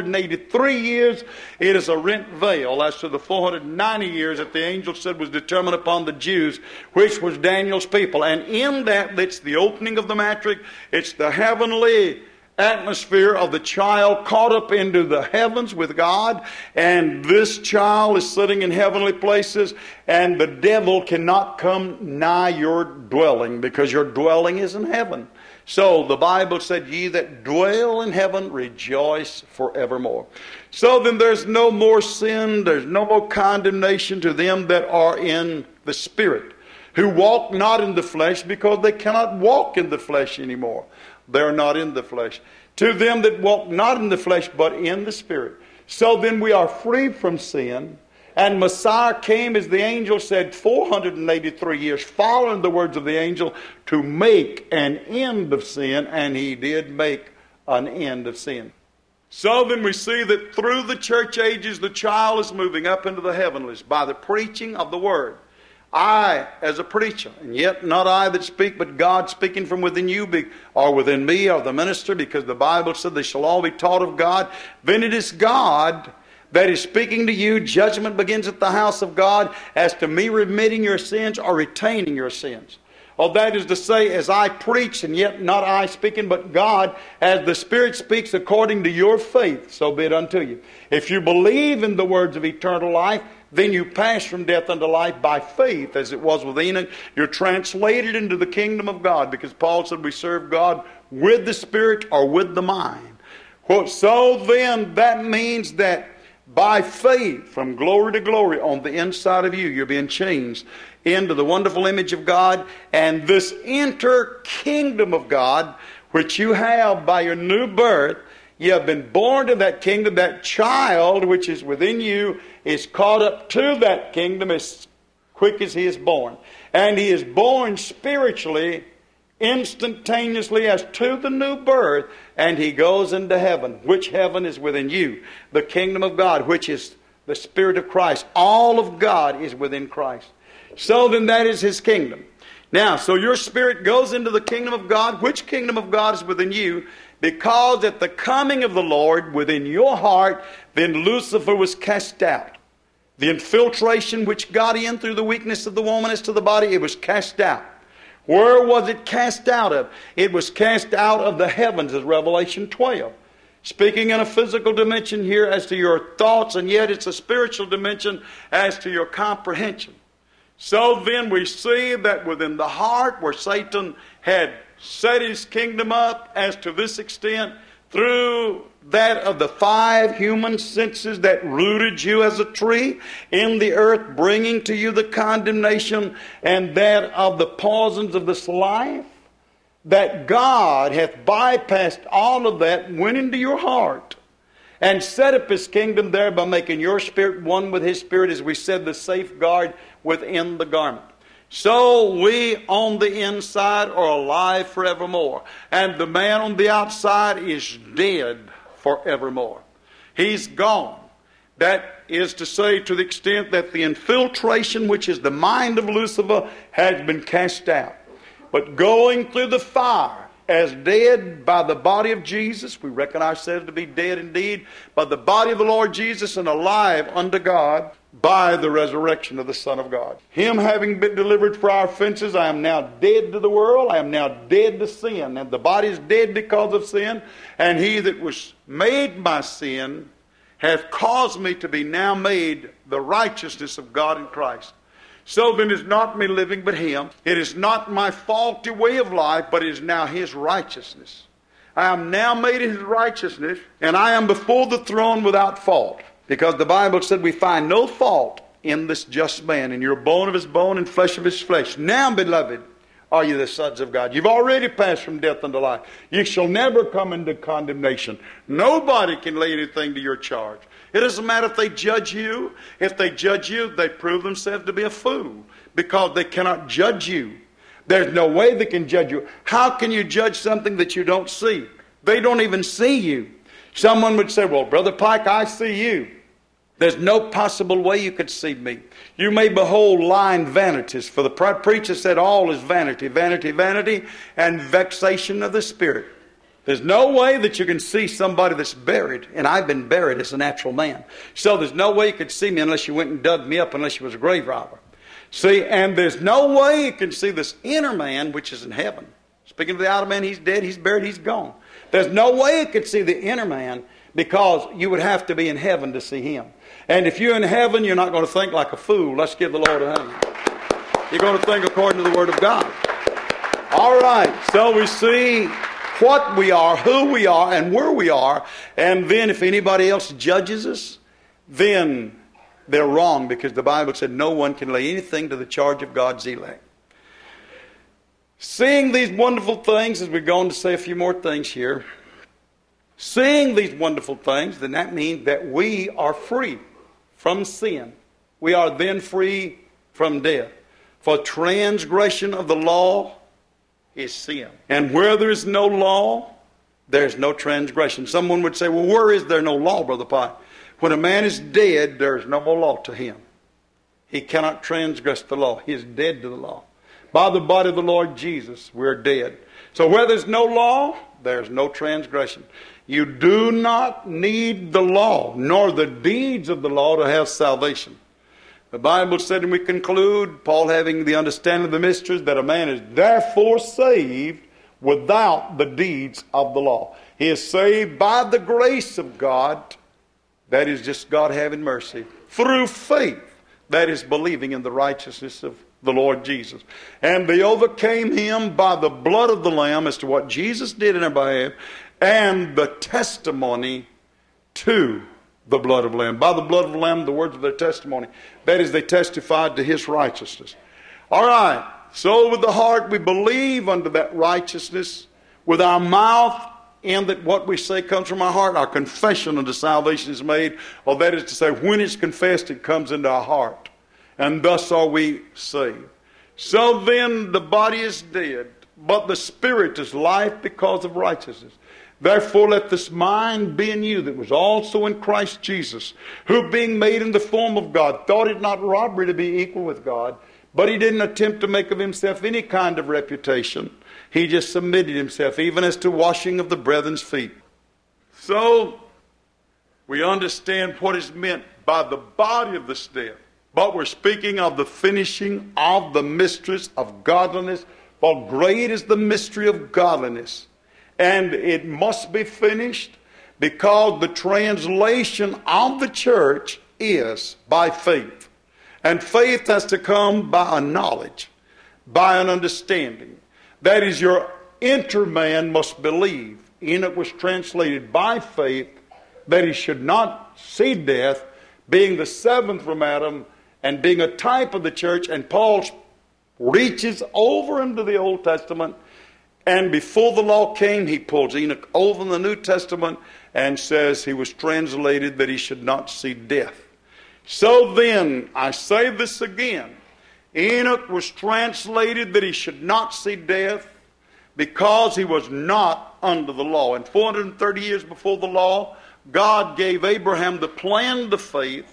S1: 483 years, it is a rent veil as to the 490 years that the angel said was determined upon the Jews, which was Daniel's people. And in that, it's the opening of the matrix. It's the heavenly atmosphere of the child caught up into the heavens with God. And this child is sitting in heavenly places, and the devil cannot come nigh your dwelling, because your dwelling is in heaven. So the Bible said, ye that dwell in heaven rejoice forevermore. So then there's no more sin, there's no more condemnation to them that are in the Spirit, who walk not in the flesh, because they cannot walk in the flesh anymore. They're not in the flesh. To them that walk not in the flesh, but in the Spirit. So then we are free from sin. And Messiah came, as the angel said, 483 years following the words of the angel, to make an end of sin. And he did make an end of sin. So then we see that through the church ages, the child is moving up into the heavenlies by the preaching of the Word. I, as a preacher, and yet not I that speak, but God speaking from within you, or within me, or the minister, because the Bible said they shall all be taught of God. Then it is God that is speaking to you. Judgment begins at the house of God as to me remitting your sins or retaining your sins. Or that is to say, as I preach, and yet not I speaking, but God, as the Spirit speaks according to your faith, so be it unto you. If you believe in the words of eternal life, then you pass from death unto life by faith, as it was with Enoch. You're translated into the kingdom of God, because Paul said we serve God with the Spirit or with the mind. Well, so then that means that by faith, from glory to glory, on the inside of you, you're being changed into the wonderful image of God. And this inner kingdom of God, which you have by your new birth, you have been born to that kingdom. That child which is within you is caught up to that kingdom as quick as he is born. And he is born spiritually instantaneously as to the new birth, and he goes into heaven. Which heaven is within you? The kingdom of God, which is the Spirit of Christ. All of God is within Christ. So then that is his kingdom. Now, so your spirit goes into the kingdom of God. Which kingdom of God is within you? Because at the coming of the Lord within your heart, then Lucifer was cast out. The infiltration which got in through the weakness of the woman as to the body, it was cast out. Where was it cast out of? It was cast out of the heavens, as Revelation 12. Speaking in a physical dimension here as to your thoughts, and yet it's a spiritual dimension as to your comprehension. So then we see that within the heart where Satan had set his kingdom up as to this extent, through that of the 5 human senses that rooted you as a tree in the earth, bringing to you the condemnation, and that of the poisons of this life, that God hath bypassed all of that, went into your heart, and set up his kingdom there by making your spirit one with his spirit, as we said, the safeguard within the garment. So we on the inside are alive forevermore. And the man on the outside is dead forevermore. He's gone. That is to say, to the extent that the infiltration, which is the mind of Lucifer, has been cast out. But going through the fire, as dead by the body of Jesus, we reckon ourselves to be dead indeed, by the body of the Lord Jesus, and alive unto God by the resurrection of the Son of God. Him having been delivered for our offenses, I am now dead to the world, I am now dead to sin. And the body is dead because of sin, and he that was made by sin hath caused me to be now made the righteousness of God in Christ. So then it's not me living, but him. It is not my faulty way of life, but it is now his righteousness. I am now made in his righteousness, and I am before the throne without fault. Because the Bible said we find no fault in this just man, and you're bone of his bone and flesh of his flesh. Now, beloved, are you the sons of God. You've already passed from death unto life. You shall never come into condemnation. Nobody can lay anything to your charge. It doesn't matter if they judge you. If they judge you, they prove themselves to be a fool, because they cannot judge you. There's no way they can judge you. How can you judge something that you don't see? They don't even see you. Someone would say, well, Brother Pike, I see you. There's no possible way you could see me. You may behold lying vanities, for the preacher said all is vanity, vanity, vanity, and vexation of the spirit. There's no way that you can see somebody that's buried, and I've been buried as a natural man. So there's no way you could see me unless you went and dug me up, unless you was a grave robber. See, and there's no way you can see this inner man which is in heaven. Speaking of the outer man, he's dead, he's buried, he's gone. There's no way you could see the inner man, because you would have to be in heaven to see him. And if you're in heaven, you're not going to think like a fool. Let's give the Lord a hand. You're going to think according to the Word of God. All right, so we see what we are, who we are, and where we are. And then if anybody else judges us, then they're wrong, because the Bible said no one can lay anything to the charge of God's elect. Seeing these wonderful things, as we're going to say a few more things here, seeing these wonderful things, then that means that we are free from sin. We are then free from death. For transgression of the law is sin. And where there is no law, there's no transgression. Someone would say, well, where is there no law, Brother Pye? When a man is dead, there is no more law to him. He cannot transgress the law. He is dead to the law. By the body of the Lord Jesus, we're dead. So where there's no law, there's no transgression. You do not need the law, nor the deeds of the law, to have salvation. The Bible said, and we conclude, Paul having the understanding of the mysteries, that a man is therefore saved without the deeds of the law. He is saved by the grace of God, that is just God having mercy, through faith, that is believing in the righteousness of the Lord Jesus. And they overcame him by the blood of the Lamb, as to what Jesus did in our behalf, and the testimony to the blood of the Lamb. By the blood of the Lamb, the words of their testimony. That is, they testified to his righteousness. All right. So with the heart we believe unto that righteousness. With our mouth, in that what we say comes from our heart. Our confession unto salvation is made. Or that is to say, when it's confessed, it comes into our heart. And thus are we saved. So then the body is dead. but the Spirit is life because of righteousness. Therefore let this mind be in you that was also in Christ Jesus, who being made in the form of God, thought it not robbery to be equal with God, but he didn't attempt to make of himself any kind of reputation. He just submitted himself, even as to washing of the brethren's feet. So, we understand what is meant by the body of this death. But we're speaking of the finishing of the mysteries of godliness. For great is the mystery of godliness. And it must be finished because the translation of the church is by faith. And faith has to come by a knowledge, by an understanding. That is, your inner man must believe. Enoch was translated by faith that he should not see death, being the seventh from Adam and being a type of the church. And Paul reaches over into the Old Testament, and before the law came, he pulls Enoch over in the New Testament and says he was translated that he should not see death. So then, I say this again, Enoch was translated that he should not see death because he was not under the law. And 430 years before the law, God gave Abraham the plan to faith,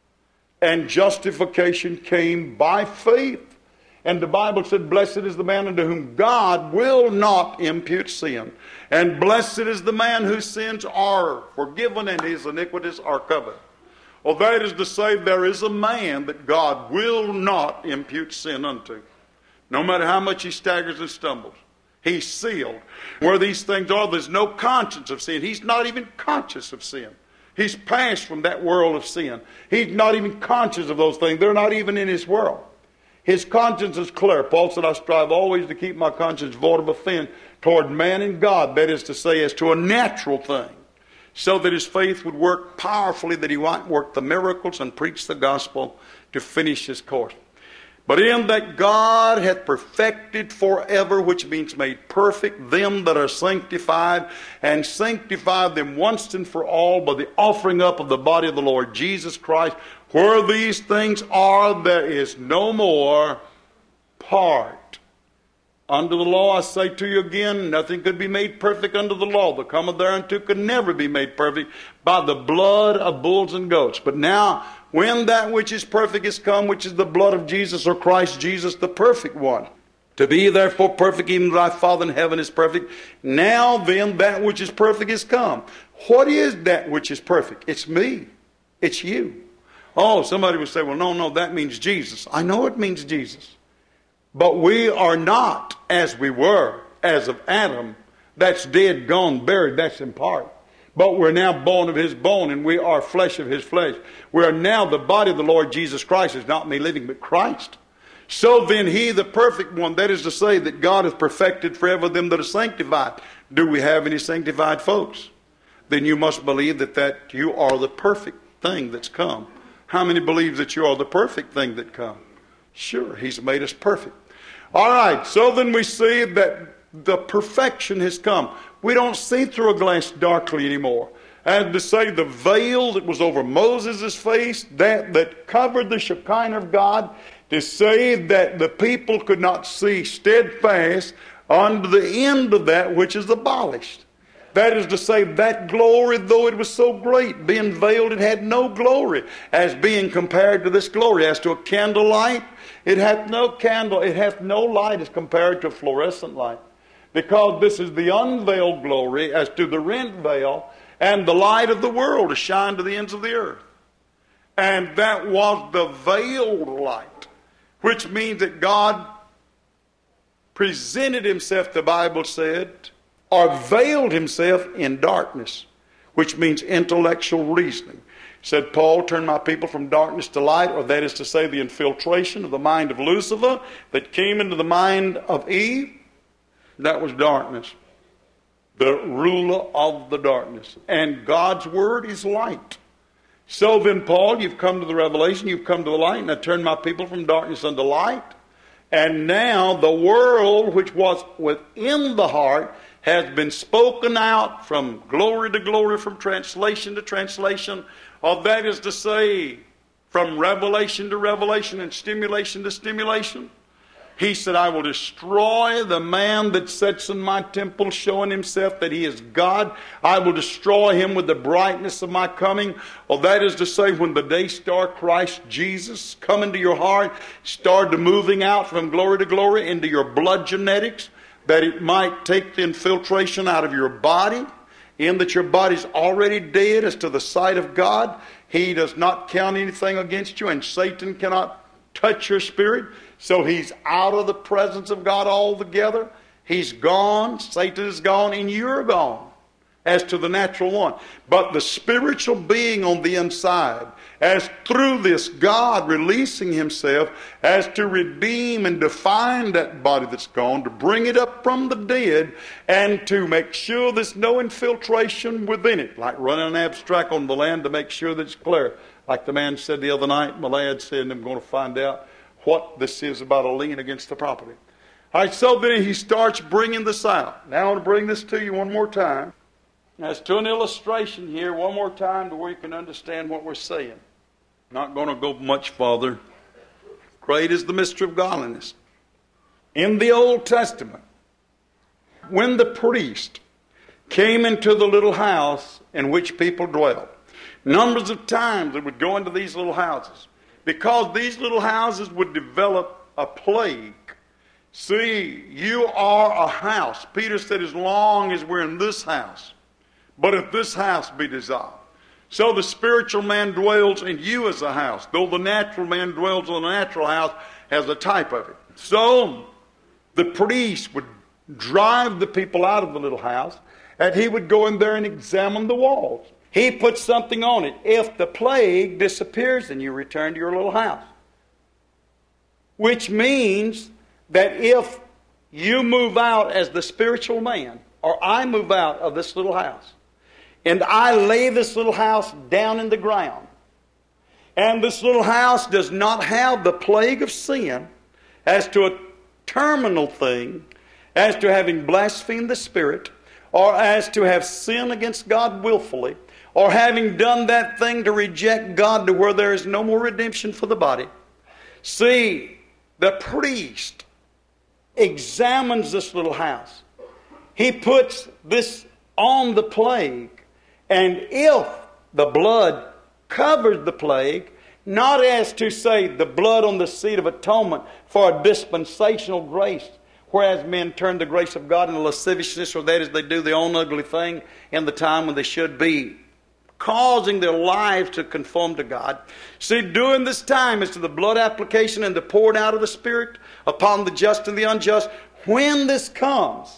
S1: and justification came by faith. And the Bible said, blessed is the man unto whom God will not impute sin. And blessed is the man whose sins are forgiven and his iniquities are covered. Well, that is to say, there is a man that God will not impute sin unto. No matter how much he staggers and stumbles. He's sealed. Where these things are, there's no conscience of sin. He's not even conscious of sin. He's passed from that world of sin. He's not even conscious of those things. They're not even in his world. His conscience is clear. Paul said, I strive always to keep my conscience void of offense toward man and God. That is to say, as to a natural thing. So that his faith would work powerfully, that he might work the miracles and preach the gospel to finish his course. But in that God hath perfected forever, which means made perfect, them that are sanctified, and sanctified them once and for all by the offering up of the body of the Lord Jesus Christ. Where these things are, there is no more part. Under the law, I say to you again, nothing could be made perfect under the law. The coming thereunto could never be made perfect by the blood of bulls and goats. But now, when that which is perfect is come, which is the blood of Jesus, or Christ Jesus, the perfect one. To be therefore perfect, even thy Father in heaven is perfect. Now then, that which is perfect is come. What is that which is perfect? It's me. It's you. Oh, somebody would say, well, no, that means Jesus. I know it means Jesus. But we are not as we were as of Adam. That's dead, gone, buried. That's in part. But we're now bone of his bone, and we are flesh of his flesh. We are now the body of the Lord Jesus Christ. It's not me living, but Christ. So then he, the perfect one, that is to say that God has perfected forever them that are sanctified. Do we have any sanctified folks? Then you must believe that you are the perfect thing that's come. How many believe that you are the perfect thing that come? Sure, he's made us perfect. All right, so then we see that the perfection has come. We don't see through a glass darkly anymore. And to say the veil that was over Moses' face, that covered the Shekinah of God, to say that the people could not see steadfast unto the end of that which is abolished. That is to say, that glory, though it was so great, being veiled, it had no glory as being compared to this glory. As to a candlelight, it hath no candle, it hath no light as compared to a fluorescent light. Because this is the unveiled glory as to the rent veil, and the light of the world to shine to the ends of the earth. And that was the veiled light, which means that God presented himself, the Bible said, or veiled himself in darkness, which means intellectual reasoning. Said Paul, turn my people from darkness to light, or that is to say the infiltration of the mind of Lucifer that came into the mind of Eve. That was darkness. The ruler of the darkness. And God's word is light. So then, Paul, you've come to the revelation, you've come to the light, and I turned my people from darkness unto light. And now the world which was within the heart has been spoken out from glory to glory, from translation to translation. Or that is to say, from revelation to revelation and stimulation to stimulation. He said, I will destroy the man that sits in my temple, showing himself that he is God. I will destroy him with the brightness of my coming. Well, that is to say, when the day star Christ Jesus come into your heart, started moving out from glory to glory into your blood genetics, that it might take the infiltration out of your body, in that your body's already dead as to the sight of God. He does not count anything against you, and Satan cannot touch your spirit. So he's out of the presence of God altogether. He's gone. Satan is gone, and you're gone as to the natural one. But the spiritual being on the inside, as through this God releasing himself as to redeem and define that body that's gone, to bring it up from the dead, and to make sure there's no infiltration within it, like running an abstract on the land to make sure that it's clear. Like the man said the other night, my lad said, I'm going to find out what this is about a lien against the property. All right, so then he starts bringing this out. Now I want to bring this to you one more time. As to an illustration here, one more time, to where you can understand what we're saying. Not going to go much farther. Great is the mystery of godliness. In the Old Testament, when the priest came into the little house in which people dwelled, numbers of times they would go into these little houses, because these little houses would develop a plague. See, you are a house. Peter said, as long as we're in this house, but if this house be dissolved. So the spiritual man dwells in you as a house, though the natural man dwells in the natural house as a type of it. So the priest would drive the people out of the little house, and he would go in there and examine the walls. He put something on it. If the plague disappears, then you return to your little house. Which means that if you move out as the spiritual man, or I move out of this little house, and I lay this little house down in the ground, and this little house does not have the plague of sin as to a terminal thing, as to having blasphemed the Spirit, or as to have sinned against God willfully, or having done that thing to reject God to where there is no more redemption for the body. See, the priest examines this little house. He puts this on the plague. And if the blood covers the plague, not as to say the blood on the seat of atonement for a dispensational grace, whereas men turn the grace of God into lasciviousness, or that is, they do their own ugly thing in the time when they should be causing their lives to conform to God. See, during this time, as to the blood application and the pouring out of the Spirit upon the just and the unjust, when this comes,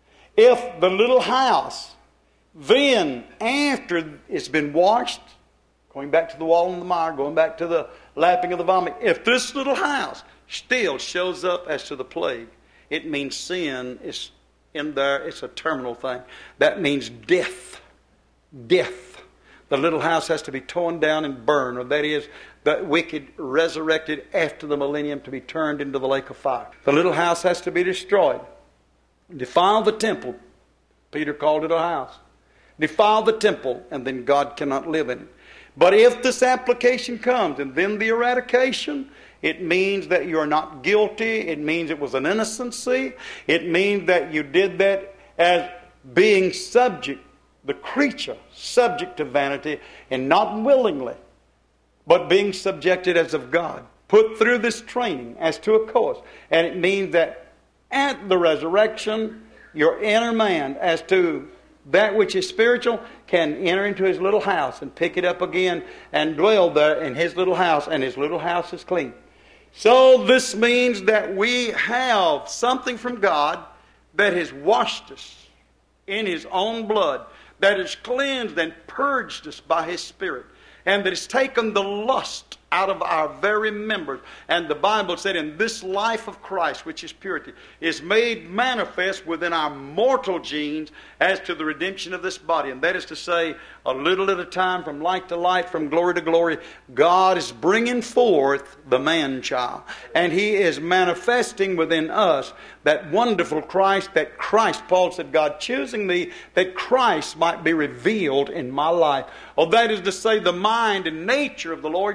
S1: if the little house, then after it's been washed, going back to the wall and the mire, going back to the lapping of the vomit, if this little house still shows up as to the plague, it means sin is in there. It's a terminal thing. That means death. Death. The little house has to be torn down and burned, or that is, the wicked resurrected after the millennium to be turned into the lake of fire. The little house has to be destroyed. Defile the temple. Peter called it a house. Defile the temple, and then God cannot live in it. But if this application comes, and then the eradication, it means that you're not guilty. It means it was an innocency. It means that you did that as being subject, the creature, subject to vanity, and not willingly, but being subjected as of God. Put through this training as to a course. And it means that at the resurrection, your inner man, as to that which is spiritual, can enter into his little house and pick it up again and dwell there in his little house, and his little house is clean. So this means that we have something from God that has washed us in His own blood, that has cleansed and purged us by His Spirit, and that has taken the lust out of our very members. And the Bible said, in this life of Christ, which is purity, is made manifest within our mortal genes as to the redemption of this body. And that is to say, a little at a time, from light to light, from glory to glory, God is bringing forth the man-child. And He is manifesting within us that wonderful Christ, that Christ, Paul said, God choosing me, that Christ might be revealed in my life. Oh, that is to say, the mind and nature of the Lord Jesus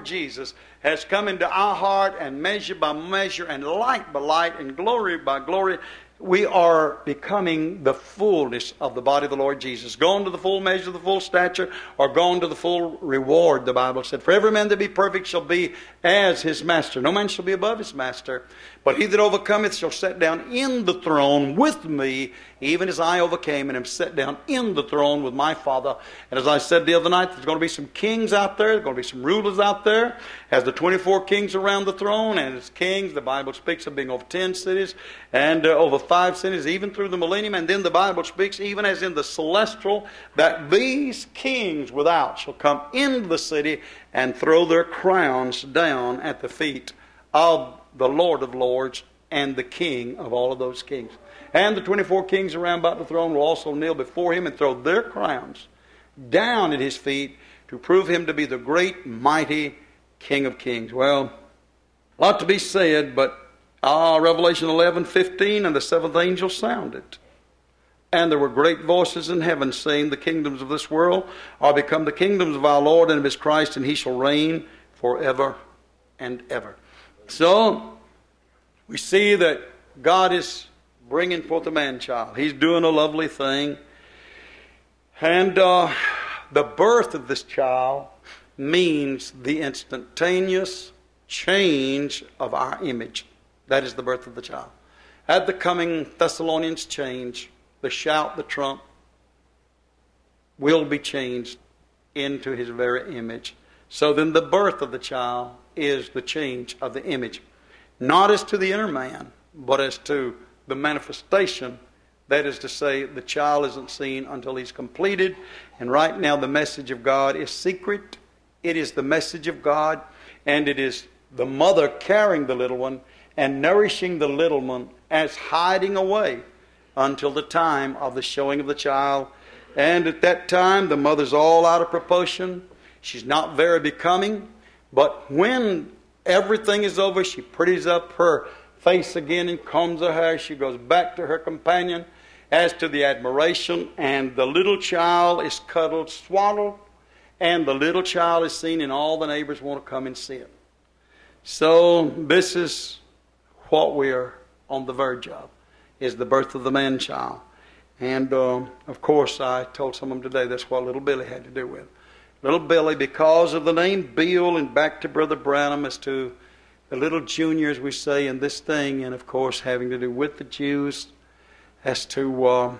S1: Jesus has come into our heart, and measure by measure and light by light and glory by glory, we are becoming the fullness of the body of the Lord Jesus. Gone to the full measure, the full stature, or gone to the full reward, the Bible said. For every man that be perfect shall be as his master. No man shall be above his master. But he that overcometh shall sit down in the throne with me, even as I overcame and am set down in the throne with my Father. And as I said the other night, there's going to be some kings out there. There's going to be some rulers out there. As the 24 kings around the throne, and as kings, the Bible speaks of being over 10 cities and over 5 cities, even through the millennium. And then the Bible speaks, even as in the celestial, that these kings without shall come into the city and throw their crowns down at the feet of the Lord of Lords and the King of all of those kings. And the 24 kings around about the throne will also kneel before him and throw their crowns down at his feet to prove him to be the great, mighty King of kings. Well, a lot to be said, but Revelation 11:15, and the seventh angel sounded. And there were great voices in heaven saying, the kingdoms of this world are become the kingdoms of our Lord and of his Christ, and he shall reign forever and ever. So, we see that God is bringing forth a man-child. He's doing a lovely thing. And the birth of this child means the instantaneous change of our image. That is the birth of the child. At the coming Thessalonians change, the shout, the trump, will be changed into his very image. So then the birth of the child is the change of the image. Not as to the inner man, but as to the manifestation. That is to say, the child isn't seen until he's completed. And right now the message of God is secret. It is the message of God, and it is the mother carrying the little one and nourishing the little one as hiding away until the time of the showing of the child. And at that time, the mother's all out of proportion. She's not very becoming. But when everything is over, she pretties up her face again and combs her hair. She goes back to her companion as to the admiration. And the little child is cuddled, swaddled. And the little child is seen, and all the neighbors want to come and see it. So this is what we are on the verge of, is the birth of the man-child. And, of course, I told some of them today that's what little Billy had to do with. Little Billy, because of the name Bill, and back to Brother Branham as to the little junior, as we say, in this thing, and, of course, having to do with the Jews, as to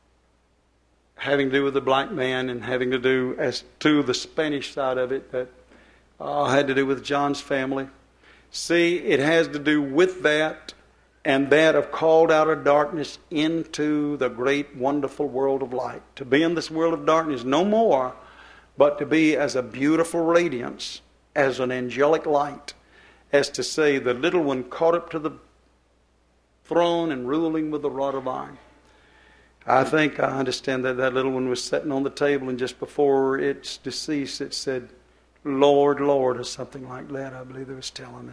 S1: having to do with the black man, and having to do as to the Spanish side of it that had to do with John's family. See, it has to do with that, and that of called out of darkness into the great, wonderful world of light. To be in this world of darkness no more, but to be as a beautiful radiance, as an angelic light, as to say the little one caught up to the throne and ruling with a rod of iron. I think I understand that little one was sitting on the table, and just before its decease it said, Lord, Lord, or something like that, I believe it was telling me.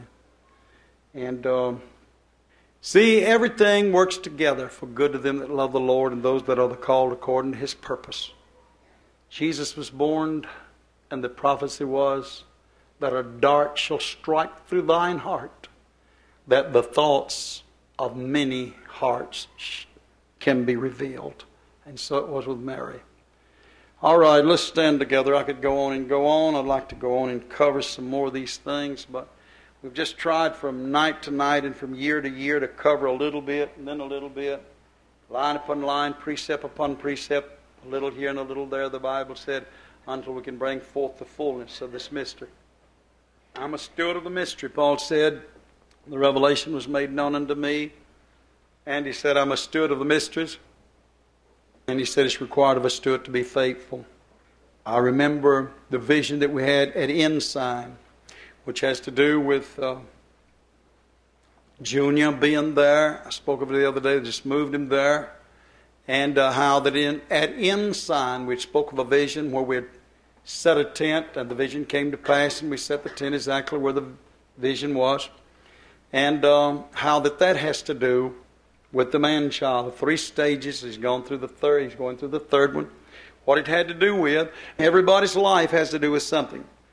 S1: And see, everything works together for good to them that love the Lord and those that are the called according to his purpose. Jesus was born, and the prophecy was that a dart shall strike through thine heart, that the thoughts of many hearts can be revealed. And so it was with Mary. All right, let's stand together. I could go on and go on. I'd like to go on and cover some more of these things, but we've just tried from night to night and from year to year to cover a little bit and then a little bit, line upon line, precept upon precept, a little here and a little there, the Bible said, until we can bring forth the fullness of this mystery. I'm a steward of the mystery, Paul said. The revelation was made known unto me. And he said, I'm a steward of the mysteries. And he said, it's required of a steward to be faithful. I remember the vision that we had at Ensign, which has to do with Junior being there. I spoke of it the other day. They just moved him there. And how that at Ensign we spoke of a vision where we had set a tent, and the vision came to pass, and we set the tent exactly where the vision was. And how that has to do with the man-child. The 3 stages. He's gone through the third. He's going through the third one. What it had to do with, everybody's life has to do with something.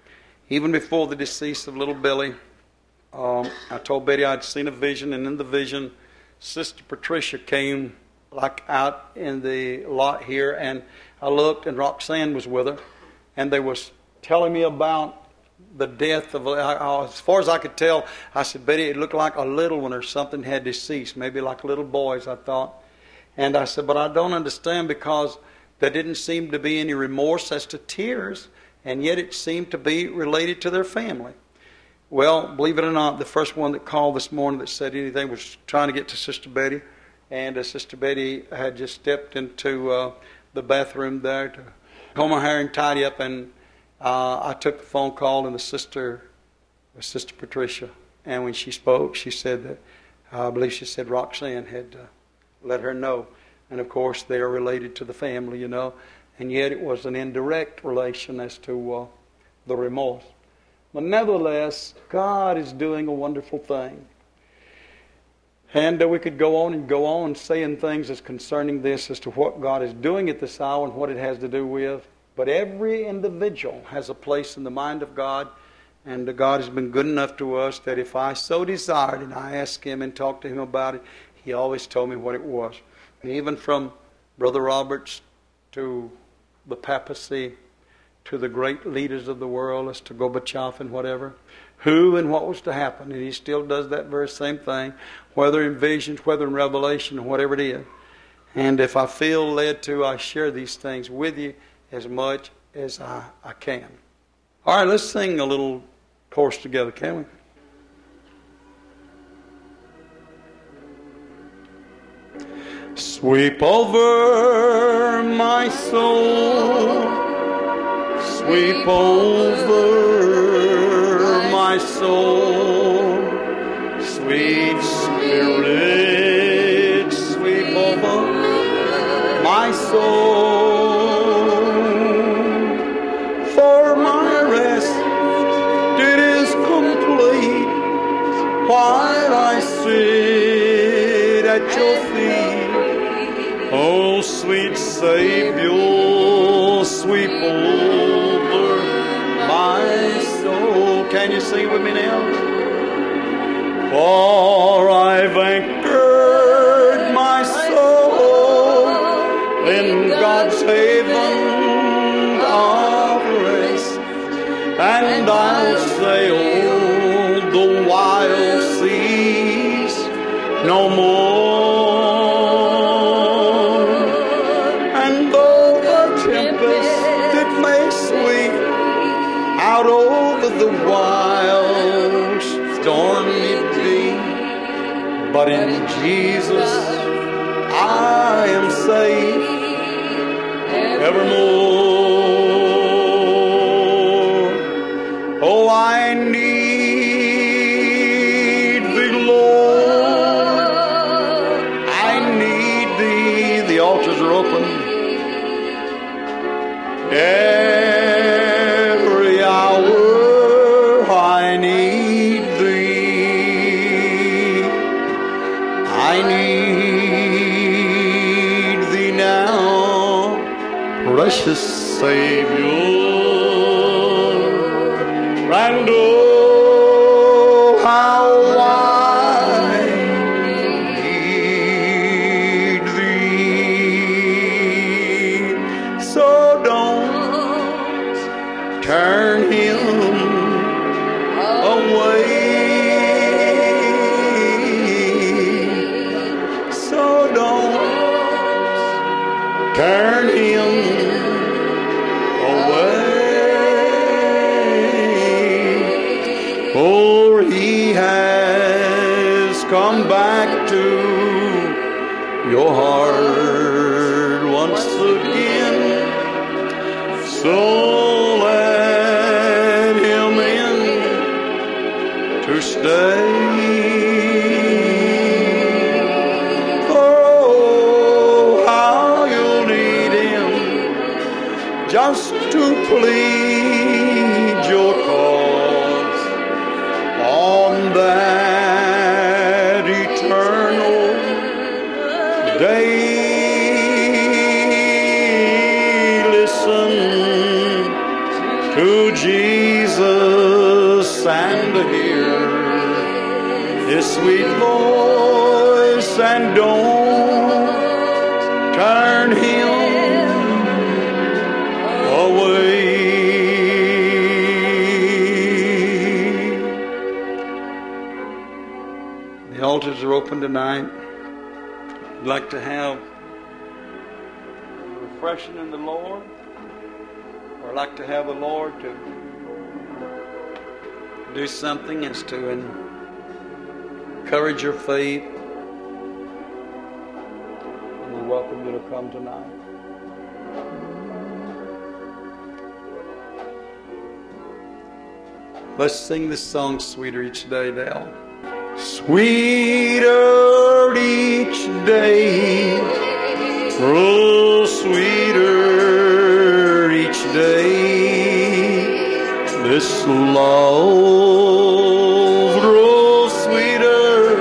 S1: Even before the decease of little Billy, I told Betty I'd seen a vision, and in the vision, Sister Patricia came like out in the lot here, and I looked, and Roxanne was with her, and they was telling me about the death of, as far as I could tell, I said, Betty, it looked like a little one or something had deceased, maybe like little boys, I thought. And I said, but I don't understand, because there didn't seem to be any remorse as to tears, and yet it seemed to be related to their family. Well, believe it or not, the first one that called this morning that said anything was trying to get to Sister Betty, and Sister Betty had just stepped into the bathroom there to comb her hair and tidy up, and I took the phone call, and the sister was Sister Patricia. And when she spoke, she said that, I believe she said Roxanne had let her know. And of course, they are related to the family, and yet it was an indirect relation as to the remorse. But nevertheless, God is doing a wonderful thing. And we could go on saying things as concerning this as to what God is doing at this hour and what it has to do with. But every individual has a place in the mind of God, and God has been good enough to us that if I so desired and I asked Him and talked to Him about it, He always told me what it was. And even from Brother Roberts to the papacy, to the great leaders of the world as to Gorbachev and whatever, who and what was to happen. And he still does that very same thing, whether in visions, whether in revelation, whatever it is. And if I feel led to, I share these things with you as much as I can. All right, let's sing a little chorus together, can we? Sweep over my soul, sweep over my soul, sweet Spirit, sweep over my soul. For my rest, it is complete while I sit at your feet. Oh, sweet Savior, sweep over my soul. Can you sing with me now? For I've anchored my soul in God's haven of rest, and I'll sail the wild seas no more. Out over the wild stormy deep, but in Jesus I am safe evermore. Oh, I need Thee, Lord, I need Thee. The altars are open. Every hour I need Thee. I need Thee now, precious Savior. And oh, how I need Thee. So don't turn Him away. So don't turn Him away. For He has come back to your heart once again. So let Him in to stay. Oh, how you'll need Him just to plead your cause on that eternal day. Listen to Jesus. to hear His sweet voice, and don't turn Him away. The altars are open tonight. I'd like to have refreshing in the Lord, or I'd like to have the Lord to do something as to encourage your faith. And we welcome you to come tonight. Let's sing this song sweeter each day, Dale. Sweeter each day, oh sweeter each day, this love grows sweeter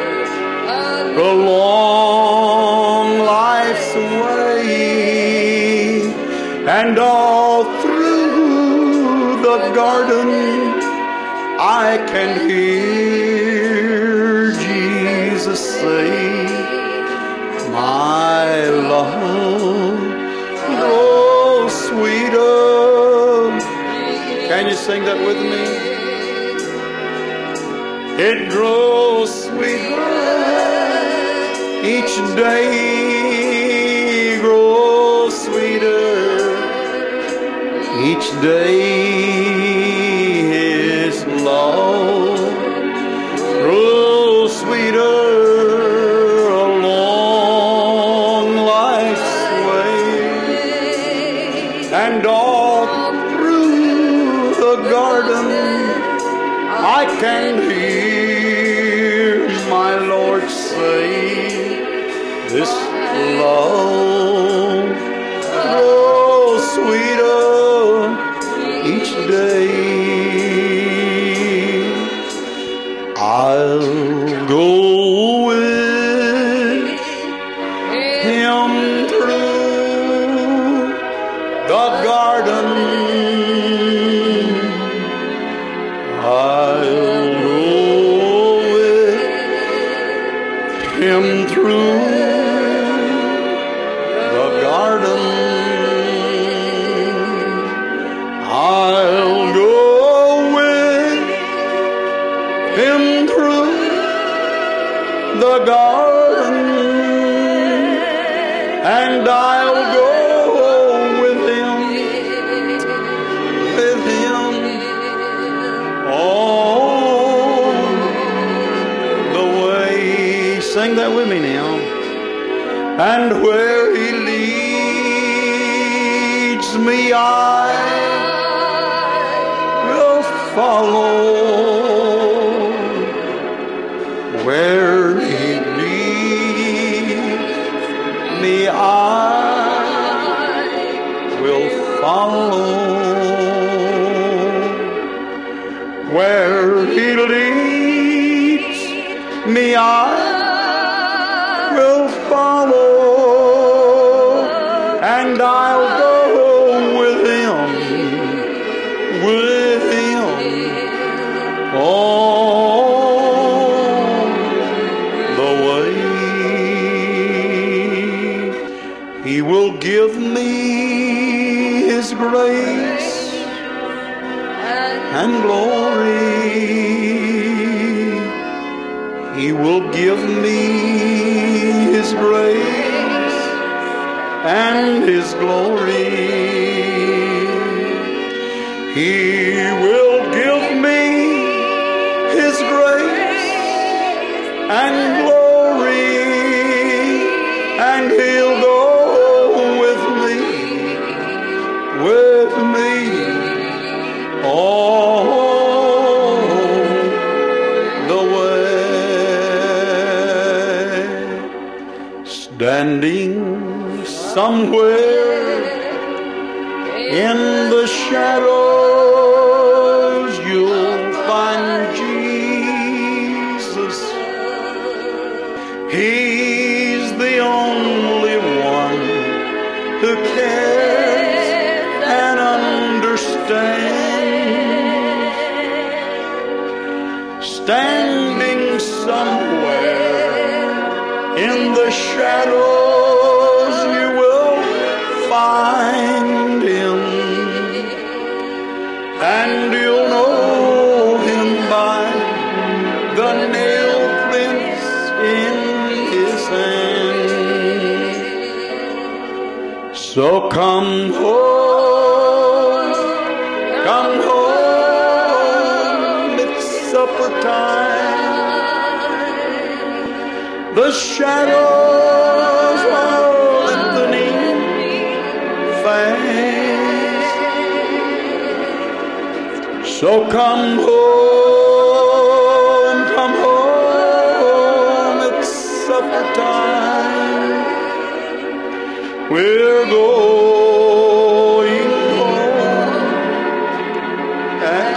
S1: along life's way, and all through the garden I can hear Jesus say, my love grows sweeter. Can you sing that with me? It grows sweeter each day, grows sweeter each day. His love grows sweeter along life's way, and all through the garden I can hear my Lord say, this love grows sweeter each day. I'll go with Him through the garden. I'll go with Him through the garden. I'll go with Him through the garden, and I'll go with Him all the way. Sing that with me now. And where He leads me, I will follow. Where He leads me, I will follow. Where He leads me, I will follow, and I'll go with Him all the way. He will give me His grace and glory. He will give me His grace and His glory. He will give me His grace and glory, and He'll go with me all the way. Standing somewhere in the shadows, you'll find Jesus. He's the only one who cares and understands. standing somewhere in the shadows you will find him, and you'll know him by the nail prints in his hand. So come home, come home, it's supper time. The shadows are lengthening fast. So come home, come home, it's supper time. We're going home at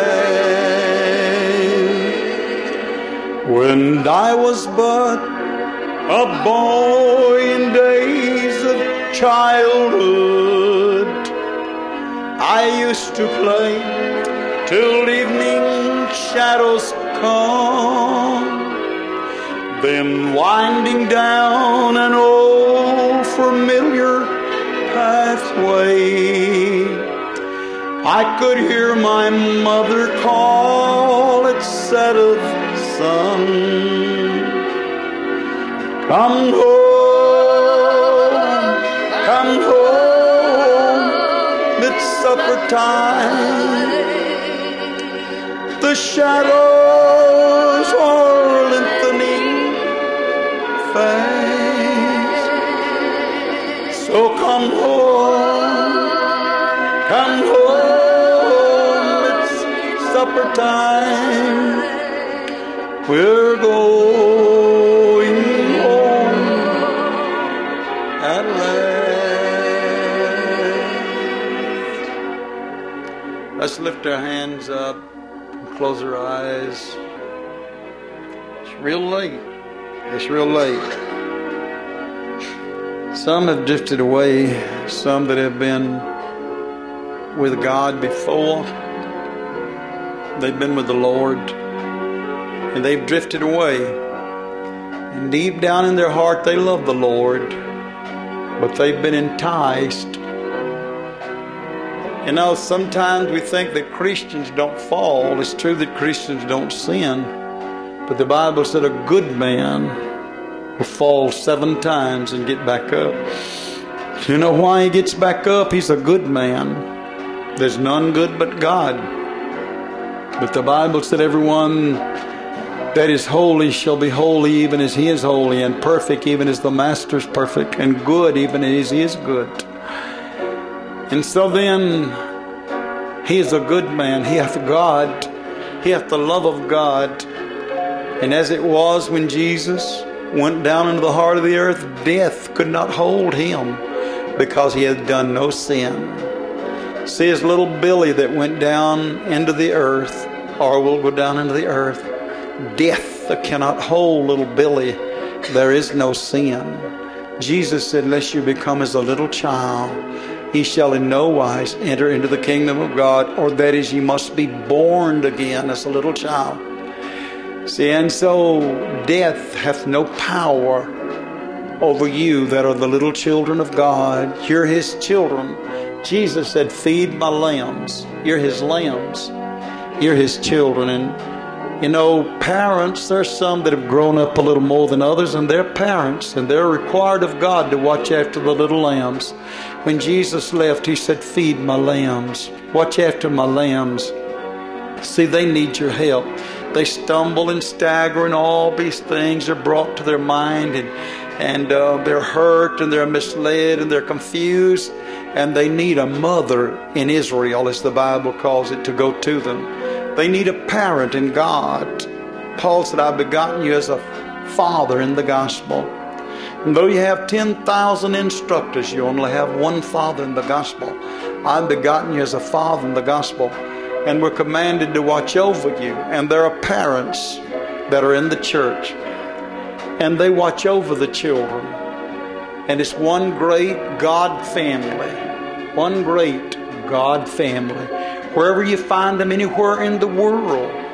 S1: last. When I was but a boy in days of childhood, I used to play till evening shadows come, then winding down an old familiar pathway, I could hear my mother call at set of sun, come home, it's supper time. The shadows are lengthening fast. So come home, it's supper time. We're going home at last. Let's lift our hands up. Close our eyes. It's real late. It's real late. Some have drifted away. Some that have been with God before. They've been with the Lord. And they've drifted away. And deep down in their heart they love the Lord. But they've been enticed. You know, sometimes we think that Christians don't fall. It's true that Christians don't sin. But the Bible said a good man will fall 7 times and get back up. You know why he gets back up? He's a good man. There's none good but God. But the Bible said everyone that is holy shall be holy even as he is holy, and perfect even as the Master is perfect, and good even as he is good. And so then, he is a good man. He hath God. He hath the love of God. And as it was when Jesus went down into the heart of the earth, death could not hold him because he had done no sin. See, his little Billy that went down into the earth, or will go down into the earth, death cannot hold little Billy. There is no sin. Jesus said, unless you become as a little child, he shall in no wise enter into the kingdom of God, or that is, ye must be born again as a little child. See, and so death hath no power over you that are the little children of God. You're his children. Jesus said, feed my lambs. You're his lambs. You're his children. And you know, parents, there's some that have grown up a little more than others, and they're parents, and they're required of God to watch after the little lambs. When Jesus left, he said, feed my lambs. Watch after my lambs. See, they need your help. They stumble and stagger, and all these things are brought to their mind, and they're hurt, and they're misled, and they're confused, and they need a mother in Israel, as the Bible calls it, to go to them. They need a parent in God. Paul said, I've begotten you as a father in the gospel. And though you have 10,000 instructors, you only have one father in the gospel. I've begotten you as a father in the gospel. And we're commanded to watch over you. And there are parents that are in the church, and they watch over the children. And it's one great God family. One great God family. Wherever you find them, anywhere in the world,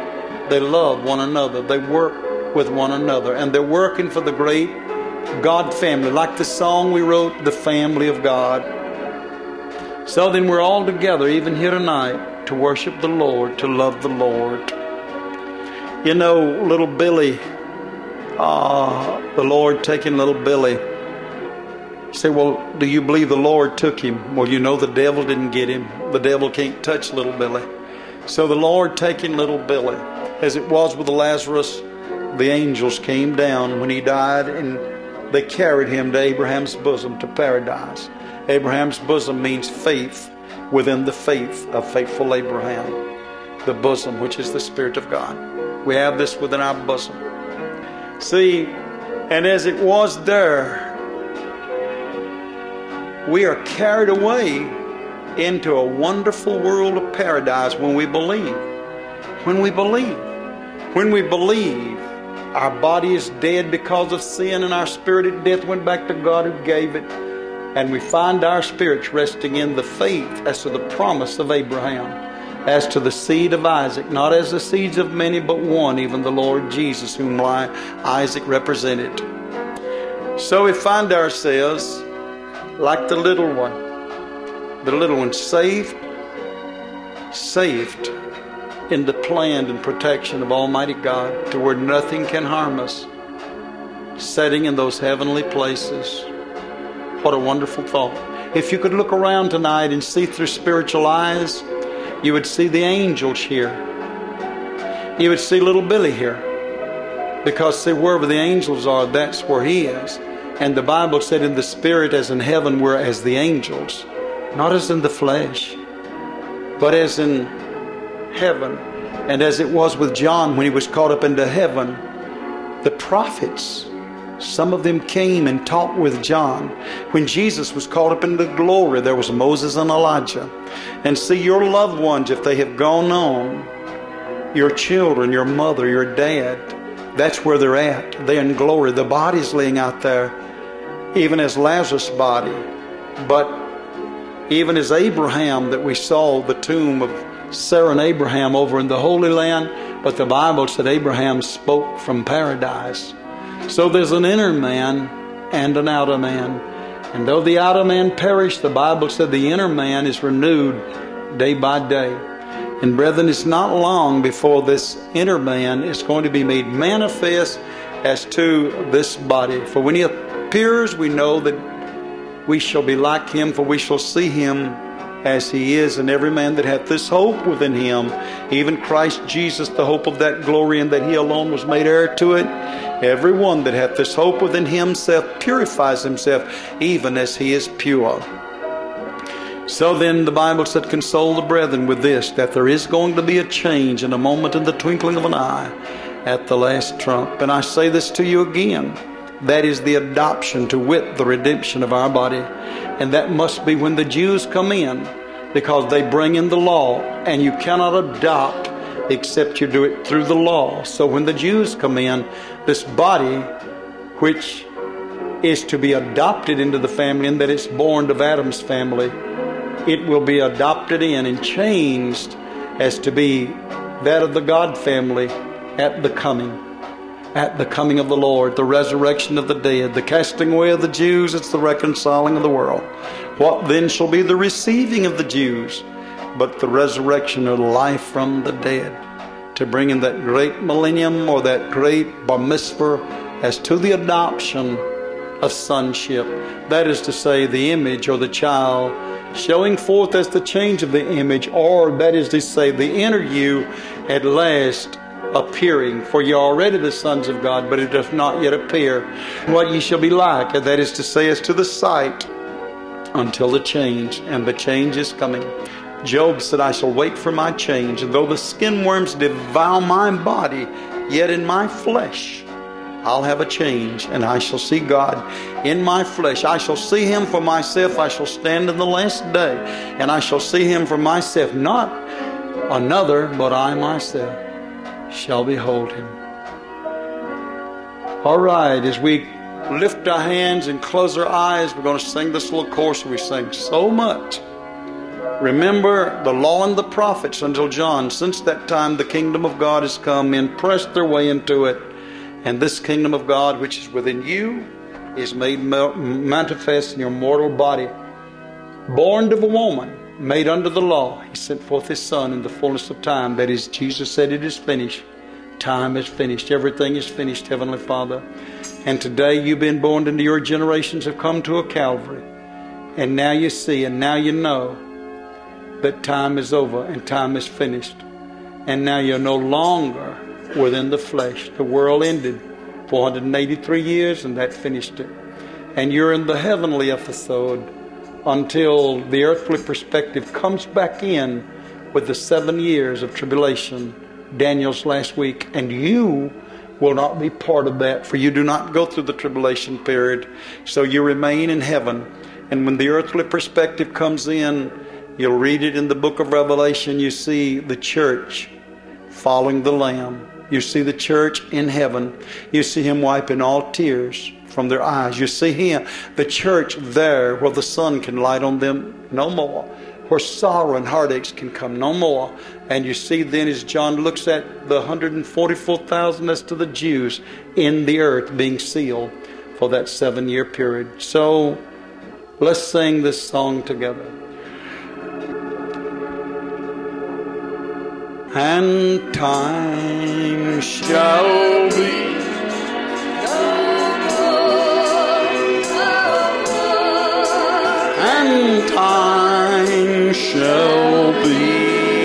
S1: They love one another. They work with one another. And they're working for the great God family. Like the song we wrote, The Family of God. So then we're all together, even here tonight, to worship the Lord, to love the Lord. You know, little Billy, the Lord taking little Billy. You say, well, do you believe the Lord took him? Well, you know the devil didn't get him. The devil can't touch little Billy. So the Lord taking little Billy, as it was with Lazarus, the angels came down when he died and they carried him to Abraham's bosom, to paradise. Abraham's bosom means faith within the faith of faithful Abraham. The bosom, which is the Spirit of God. We have this within our bosom. See, and as it was there, we are carried away into a wonderful world of paradise when we believe. When we believe. When we believe, our body is dead because of sin, and our spirit at death went back to God who gave it. And we find our spirits resting in the faith as to the promise of Abraham, as to the seed of Isaac, not as the seeds of many, but one, even the Lord Jesus, whom Isaac represented. So we find ourselves like the little one saved in the plan and protection of Almighty God, to where nothing can harm us, setting in those heavenly places. What a wonderful thought. If you could look around tonight and see through spiritual eyes, you would see the angels here. You would see little Billy here. Because see, wherever the angels are, that's where he is. And the Bible said, in the spirit as in heaven, we're as the angels. Not as in the flesh, but as in heaven. And as it was with John when he was caught up into heaven, the prophets, some of them came and talked with John. When Jesus was caught up into glory, there was Moses and Elijah. And see, your loved ones, if they have gone on, your children, your mother, your dad, that's where they're at. They're in glory. The body's laying out there, even as Lazarus' body. But even as Abraham, that we saw the tomb of Sarah and Abraham over in the Holy Land, but the Bible said Abraham spoke from paradise. So there's an inner man and an outer man. And though the outer man perished, the Bible said the inner man is renewed day by day. And brethren, it's not long before this inner man is going to be made manifest as to this body. For when he appears, we know that we shall be like him, for we shall see him as he is. And every man that hath this hope within him, even Christ Jesus, the hope of that glory, and that he alone was made heir to it, every one that hath this hope within himself purifies himself, even as he is pure. So then the Bible said, console the brethren with this, that there is going to be a change in a moment, in the twinkling of an eye, at the last trump. And I say this to you again, that is the adoption, to wit, the redemption of our body. And that must be when the Jews come in, because they bring in the law, and you cannot adopt except you do it through the law. So when the Jews come in, this body, which is to be adopted into the family, and that it's born of Adam's family, it will be adopted in and changed as to be that of the God family at the coming of the Lord, the resurrection of the dead, the casting away of the Jews, it's the reconciling of the world. What then shall be the receiving of the Jews but the resurrection of life from the dead, to bring in that great millennium, or that great bar mitzvah, as to the adoption of sonship. That is to say, the image, or the child, showing forth as the change of the image, or that is to say, the inner you at last appearing. For ye are already the sons of God, but it doth not yet appear what ye shall be like. And that is to say, as to the sight, until the change, and the change is coming. Job said, I shall wait for my change, and though the skin worms devour my body, yet in my flesh I'll have a change, and I shall see God in my flesh. I shall see him for myself. I shall stand in the last day, and I shall see him for myself. Not another, but I myself shall behold him. All right, as we lift our hands and close our eyes, we're going to sing this little chorus we sing so much. Remember the law and the prophets until John. Since that time the kingdom of God has come in, pressed their way into it. And this kingdom of God which is within you is made manifest in your mortal body. Born of a woman, made under the law, He sent forth His Son in the fullness of time. That is, Jesus said, it is finished. Time is finished. Everything is finished, Heavenly Father. And today you've been born into your generations have come to a Calvary. And now you see and now you know that time is over and time is finished. And now you're no longer within the flesh. The world ended 483 years and that finished it. And you're in the heavenly episode until the earthly perspective comes back in with the 7 years of tribulation, Daniel's last week. And you will not be part of that, for you do not go through the tribulation period. So you remain in heaven. And when the earthly perspective comes in, you'll read it in the book of Revelation. You see the church following the Lamb. You see the church in heaven. You see Him wiping all tears from their eyes. You see Him, the church there where the sun can light on them no more, where sorrow and heartaches can come no more. And you see then as John looks at the 144,000 as to the Jews in the earth being sealed for that 7-year period. So let's sing this song together. And time shall be and time shall be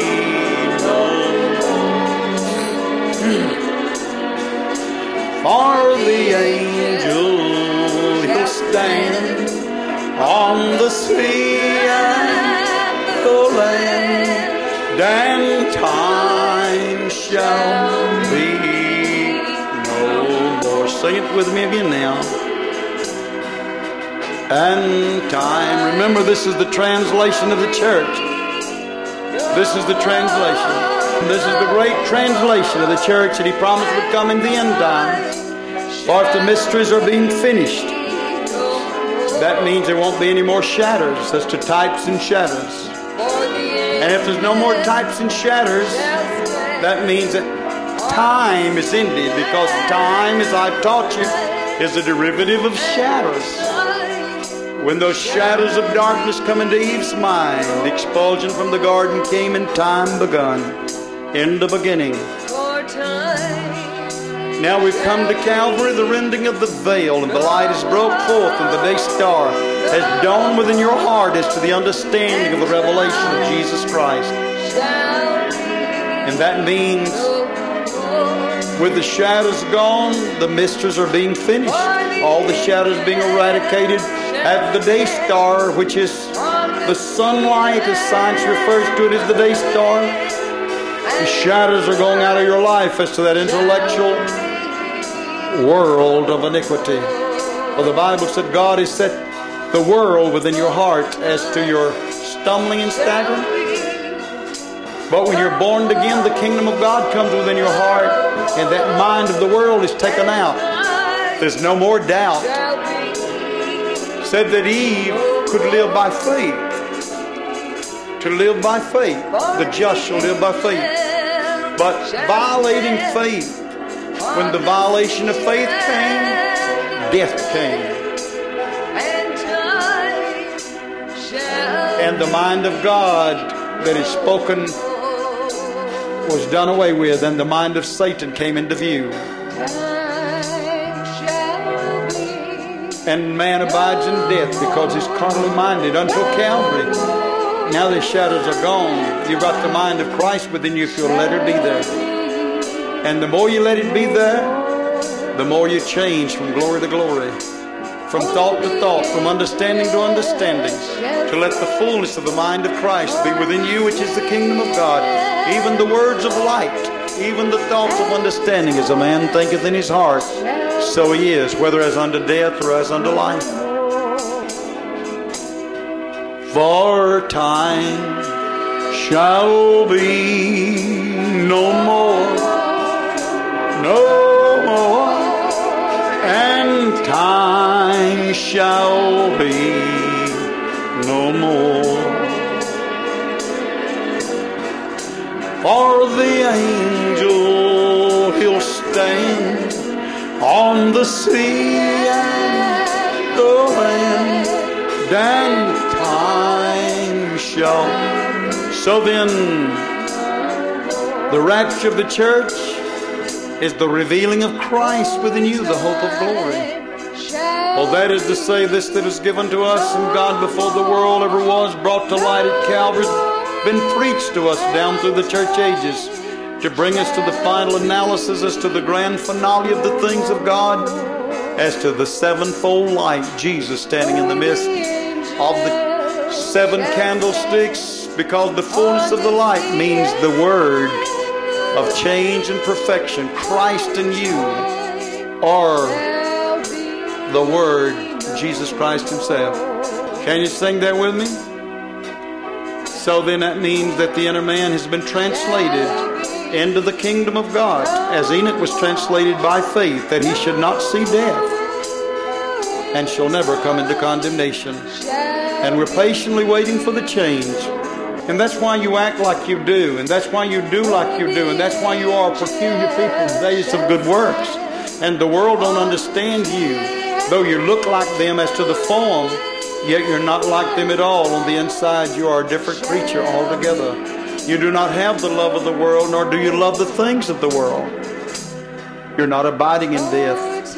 S1: for the angel he'll stand on the sea and the land, and time shall be no more. Sing it with me again now. And time. Remember, this is the translation of the church. This is the translation. This is the great translation of the church that He promised would come in the end time. For if the mysteries are being finished, that means there won't be any more shadows as to types and shadows. And if there's no more types and shadows, that means that time is ended, because time, as I've taught you, is a derivative of shadows. When those shadows of darkness come into Eve's mind, the expulsion from the garden came and time begun. In the beginning. Now we've come to Calvary, the rending of the veil, and the light has broke forth, and the day star has dawned within your heart as to the understanding of the revelation of Jesus Christ. And that means with the shadows gone, the mysteries are being finished. All the shadows being eradicated. At the day star, which is the sunlight, as science refers to it as the day star, the shadows are going out of your life as to that intellectual world of iniquity. For the Bible said God has set the world within your heart as to your stumbling and staggering. But when you're born again, the kingdom of God comes within your heart, and that mind of the world is taken out. There's no more doubt. Said that Eve could live by faith. To live by faith. The just shall live by faith. But violating faith, when the violation of faith came, death came. And the mind of God that is spoken was done away with, and the mind of Satan came into view. And man abides in death because he's carnally minded until Calvary. Now the shadows are gone. You've got the mind of Christ within you if you'll let her be there. And the more you let it be there, the more you change from glory to glory, from thought to thought, from understanding to understanding, to let the fullness of the mind of Christ be within you, which is the kingdom of God. Even the words of light, even the thoughts of understanding, as a man thinketh in his heart, so he is, whether as unto death or as unto life. For time shall be no more, no more, and time shall be no more. For the angel he'll stand on the sea and the land, and time shall. So then, the rapture of the church is the revealing of Christ within you, the hope of glory. Well, that is to say, this that is given to us from God before the world ever was, brought to light at Calvary, been preached to us down through the church ages to bring us to the final analysis as to the grand finale of the things of God, as to the sevenfold light, Jesus standing in the midst of the seven candlesticks, because the fullness of the light means the word of change and perfection, Christ in you, or the Word, Jesus Christ Himself. Can you sing that with me? So then that means that the inner man has been translated into the kingdom of God, as Enoch was translated by faith, that he should not see death and shall never come into condemnation. And we're patiently waiting for the change. And that's why you act like you do, and that's why you do like you do, and that's why you are a peculiar people, days of good works. And the world don't understand you. Though you look like them as to the form, yet you're not like them at all. On the inside, you are a different creature altogether. You do not have the love of the world, nor do you love the things of the world. You're not abiding in death.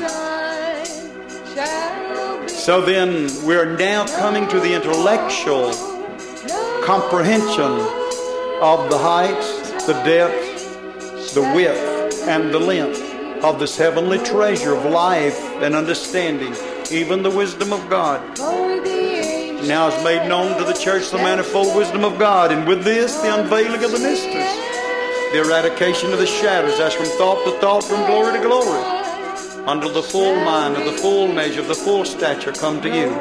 S1: So then, we're now coming to the intellectual comprehension of the heights, the depth, the width, and the length of this heavenly treasure of life and understanding, even the wisdom of God. Now is made known to the church the manifold wisdom of God, and with this the unveiling of the mysteries, the eradication of the shadows, as from thought to thought, from glory to glory, until the full mind of the full measure of the full stature come to you.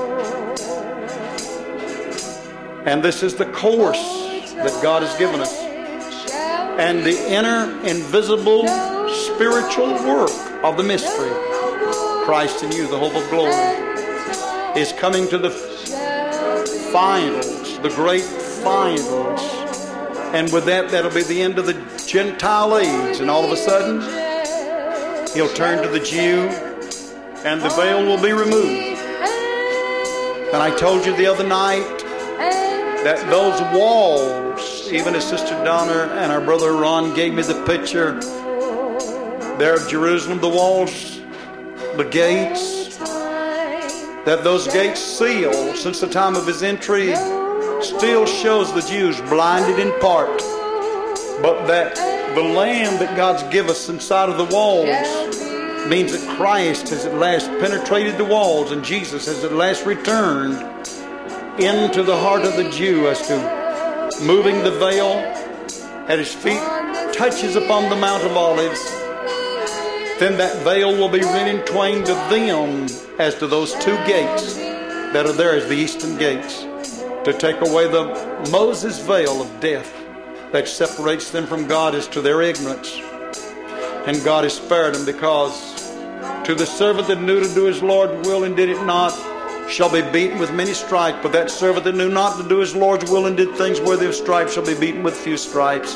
S1: And this is the course that God has given us. And the inner, invisible, spiritual work of the mystery, Christ in you, the hope of glory, is coming to the finals, the great finals. And with that, that'll be the end of the Gentile age. And all of a sudden, He'll turn to the Jew, and the veil will be removed. And I told you the other night that those walls, even as Sister Donna and our brother Ron gave me the picture there of Jerusalem, the walls, the gates, that those gates sealed since the time of His entry still shows the Jews blinded in part, but that the Lamb that God's given us inside of the walls means that Christ has at last penetrated the walls, and Jesus has at last returned into the heart of the Jew, as to moving the veil at His feet touches upon the Mount of Olives. Then that veil will be rent in twain to them as to those two gates that are there as the eastern gates, to take away the Moses veil of death that separates them from God as to their ignorance. And God has spared them, because to the servant that knew to do his Lord's will and did it not shall be beaten with many stripes, but that servant that knew not to do his Lord's will and did things worthy of stripes shall be beaten with few stripes.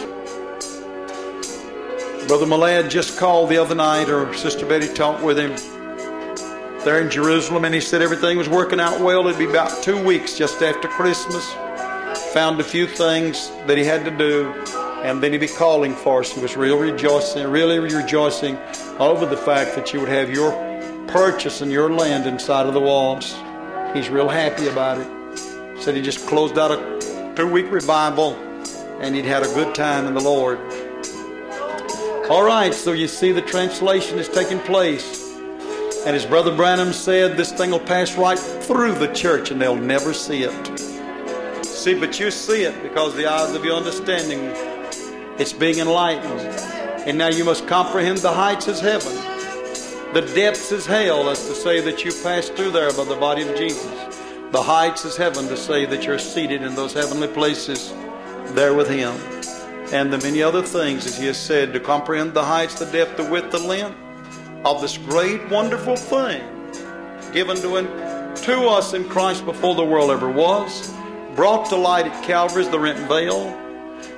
S1: Brother Millad just called the other night, or Sister Betty talked with him there in Jerusalem, and he said everything was working out well. It'd be about 2 weeks just after Christmas. Found a few things that he had to do, and then he'd be calling for us. He was really rejoicing over the fact that you would have your purchase and your land inside of the walls. He's real happy about it. Said he just closed out a 2-week revival, and he'd had a good time in the Lord. All right, so you see the translation is taking place. And as Brother Branham said, this thing will pass right through the church and they'll never see it. See, but you see it because the eyes of your understanding, it's being enlightened. And now you must comprehend the heights as heaven, the depths as hell, as to say that you passed through there by the body of Jesus. The heights as heaven, to say that you're seated in those heavenly places there with Him. And the many other things, as He has said, to comprehend the heights, the depth, the width, the length of this great, wonderful thing given to us in Christ before the world ever was, brought to light at Calvary as the rent veil,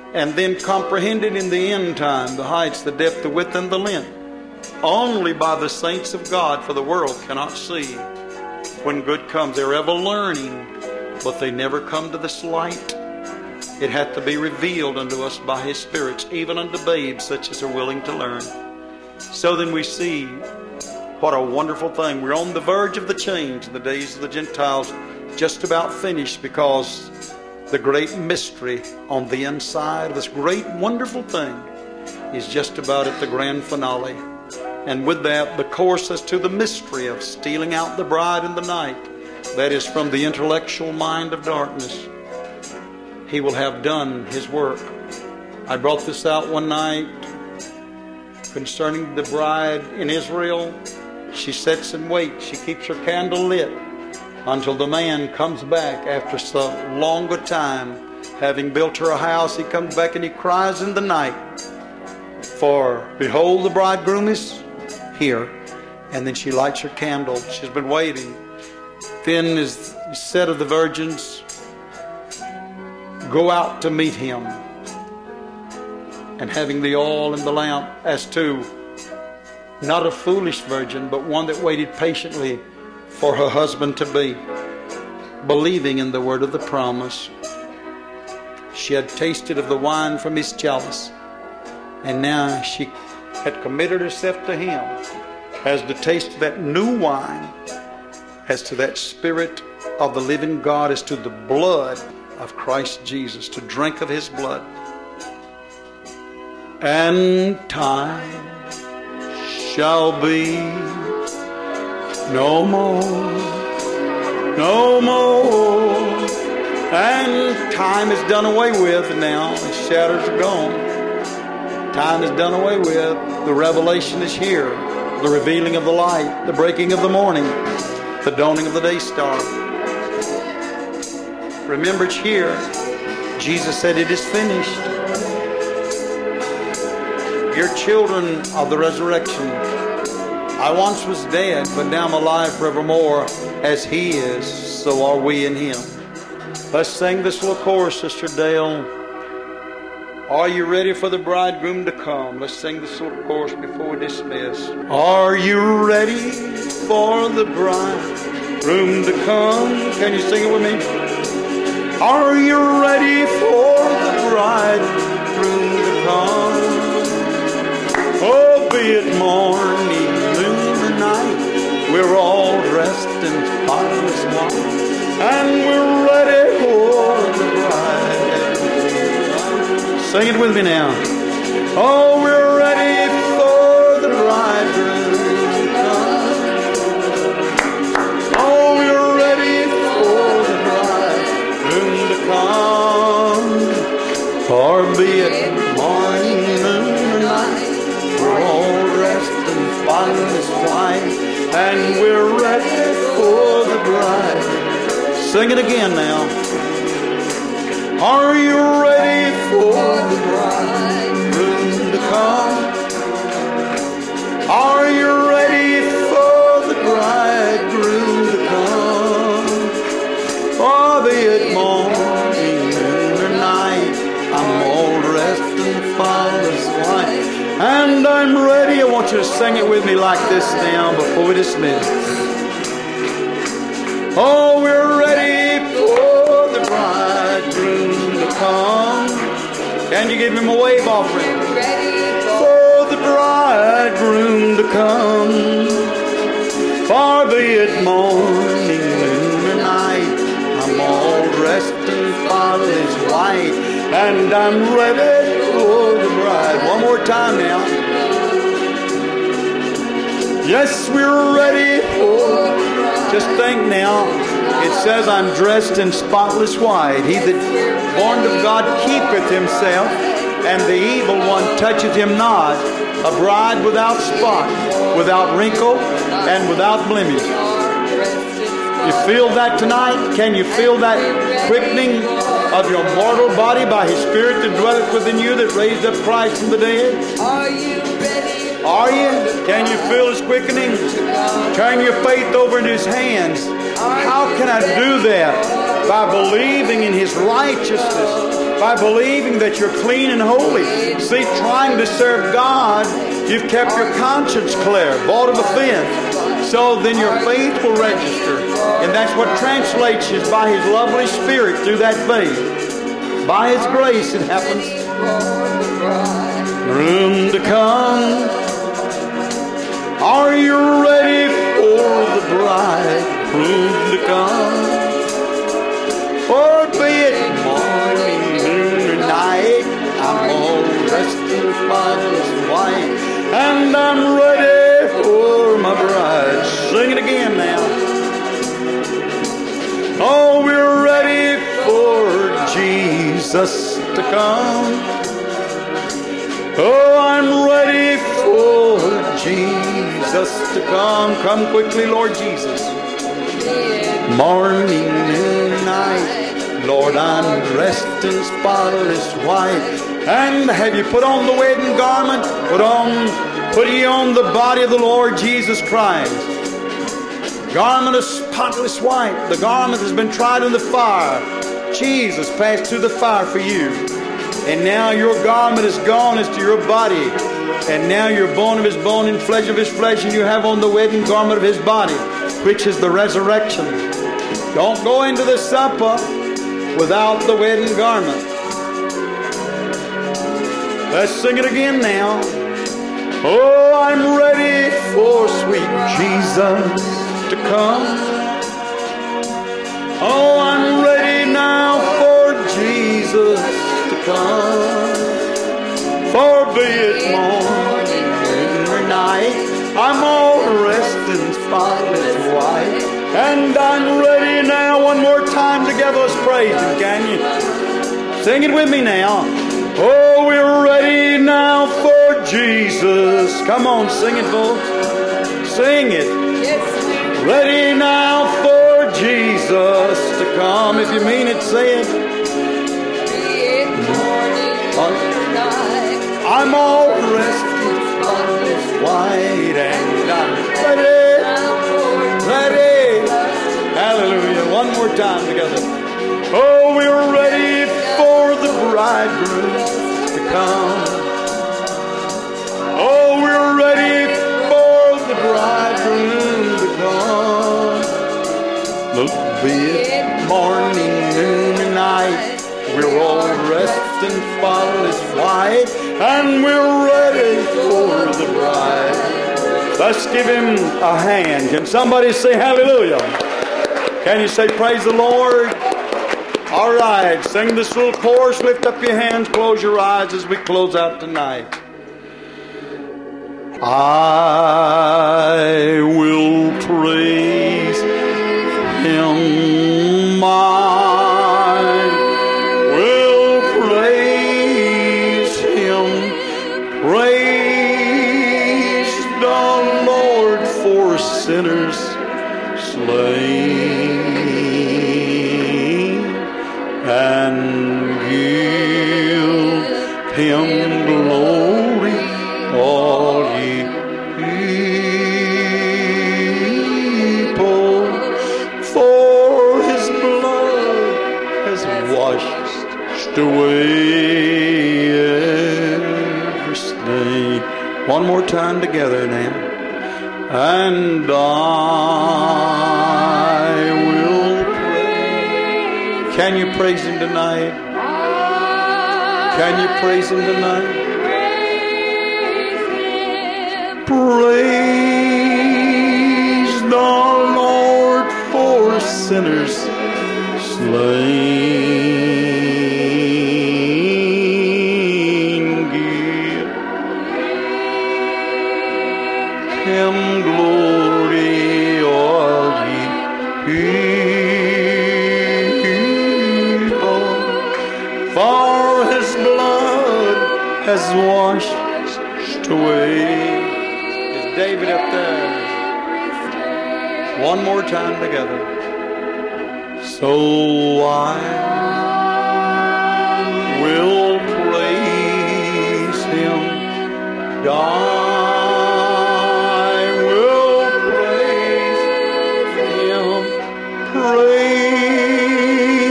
S1: and then comprehended in the end time the heights, the depth, the width, and the length, only by the saints of God, for the world cannot see. When good comes, they're ever learning, but they never come to this light. It hath to be revealed unto us by His spirits, even unto babes such as are willing to learn. So then we see what a wonderful thing. We're on the verge of the change in the days of the Gentiles, just about finished, because the great mystery on the inside of this great wonderful thing is just about at the grand finale. And with that, the course as to the mystery of stealing out the bride in the night, that is from the intellectual mind of darkness, He will have done His work. I brought this out one night concerning the bride in Israel. She sits and waits. She keeps her candle lit until the man comes back after so long a time. Having built her a house, he comes back and he cries in the night, for behold, the bridegroom is here. And then she lights her candle. She's been waiting. Then is said of the virgins, go out to meet him. And having the oil in the lamp, as to not a foolish virgin, but one that waited patiently for her husband to be, believing in the word of the promise. She had tasted of the wine from his chalice, and now she had committed herself to him, as to taste that new wine, as to that Spirit of the living God, as to the blood of Christ Jesus, to drink of His blood. And time shall be no more, no more. And time is done away with now. The shadows are gone. Time is done away with. The revelation is here. The revealing of the light, the breaking of the morning, the dawning of the day star. Remember, it's here. Jesus said, it is finished. You're children of the resurrection. I once was dead, but now I'm alive forevermore. As He is, so are we in Him. Let's sing this little chorus, Sister Dale. Are you ready for the bridegroom to come? Let's sing this little chorus before we dismiss. Are you ready for the bridegroom to come? Can you sing it with me? Are you ready for the bridegroom to come? Oh, be it morning, noon, or night, we're all dressed in spotless white, and we're ready for the bride. Sing it with me now. Oh, we're ready for the bridegroom to come. Oh, we're ready for the bridegroom to come. For be it morning, noon, or night, we're all dressed in spotless white, and we're ready for the bride. Sing it again now. Are you ready for the bridegroom to come? Are you ready for the bridegroom to come? For be it morning, noon, or night, I'm all dressed in spotless white, and I'm ready. I want you to sing it with me like this now before we dismiss. Oh, we're ready for the bridegroom to come. Can you give Him a wave offering? For the bridegroom to come. For be it morning, noon, or night, I'm all dressed in spotless white, and I'm ready for the bride. One more time now. Yes, we're ready for. Just think now. It says, I'm dressed in spotless white. He that born of God keepeth himself, and the evil one toucheth him not. A bride without spot, without wrinkle, and without blemish. You feel that tonight? Can you feel that quickening of your mortal body by His Spirit that dwelleth within you, that raised up Christ from the dead?
S2: Are you ready?
S1: Are you? Can you feel His quickening? Turn your faith over in His hands. How can I do that? by believing in His righteousness, by believing that you're clean and holy. See, trying to serve God, you've kept your conscience clear, void of offense. So then your faith will register. And that's what translates is by His lovely Spirit through that faith. By His grace it happens. Room to come. Are you ready for the bridegroom to come? Or be it morning, noon, or night, I'm all dressed in spotless white, and I'm ready for my bride. Sing it again now. Oh, we're ready for Jesus to come. Oh, I'm ready for Jesus to come. Come quickly, Lord Jesus. Morning, noon, night, Lord, I'm dressed in spotless white. And have you put on the wedding garment? Put ye on the body of the Lord Jesus Christ. Garment of spotless white. The garment has been tried in the fire. Jesus passed through the fire for you. And now your garment is gone as to your body. And now you're bone of His bone and flesh of His flesh, and you have on the wedding garment of His body, which is the resurrection. Don't go into the supper without the wedding garment. Let's sing it again now. Oh, I'm ready for sweet Jesus to come. Oh, I'm ready now for Jesus to come. For be it morning, noon, or night, I'm all dressed in spotless white, and I'm ready now. One more time together, let's praise Him, can you? Sing it with me now. Oh, we're ready now for Jesus. Come on, sing it, folks. Sing it. Ready now for Jesus to come. If you mean it, say it. I'm all dressed in spotless white, and I'm ready. Hallelujah. One more time together. Oh, we're ready for the bridegroom to come. Oh, we're ready for the bridegroom to come. Be it morning, noon, and night, we're all dressed in spotless white, and we're ready for the bride. Let's give Him a hand. Can somebody say hallelujah? Can you say praise the Lord? All right, sing this little chorus. Lift up your hands, close your eyes as we close out tonight. I will praise Him. I will praise Him. Praise the Lord for sinners slain, and give Him glory, all ye people, for His blood has washed away every stain. One more time together now. And I will praise. Can you praise Him tonight? Can you praise Him tonight? Praise the Lord for sinners slain. Give Him glory, all ye people, for His blood has washed away. Is David up there? One more time together. So I will praise Him. I will praise Him. Praise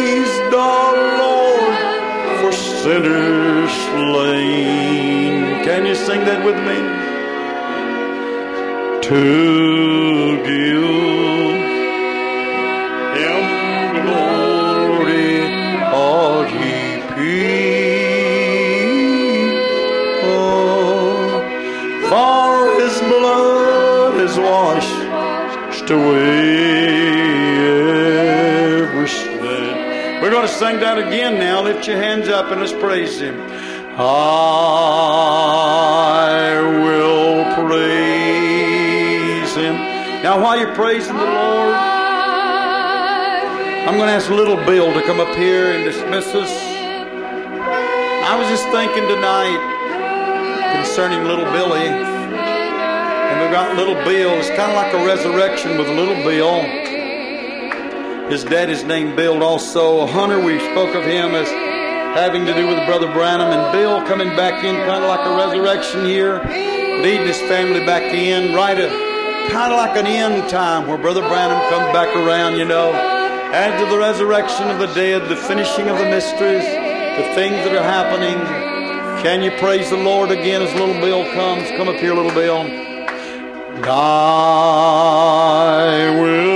S1: to give Him glory, all ye people. For His blood has washed away every sin. We're going to sing that again now. Lift your hands up and let's praise Him. I will praise Him. Now while you're praising the Lord, I'm going to ask Little Bill to come up here and dismiss us. I was just thinking tonight concerning Little Billy. And we've got Little Bill. It's kind of like a resurrection with Little Bill. His daddy's named Bill also. Hunter, we spoke of him as having to do with Brother Branham. And Bill coming back in kind of like a resurrection here, leading his family back in, right at kind of like an end time where Brother Branham comes back around, you know. Add to the resurrection of the dead, the finishing of the mysteries, the things that are happening. Can you praise the Lord again as Little Bill comes? Come up here, Little Bill. I will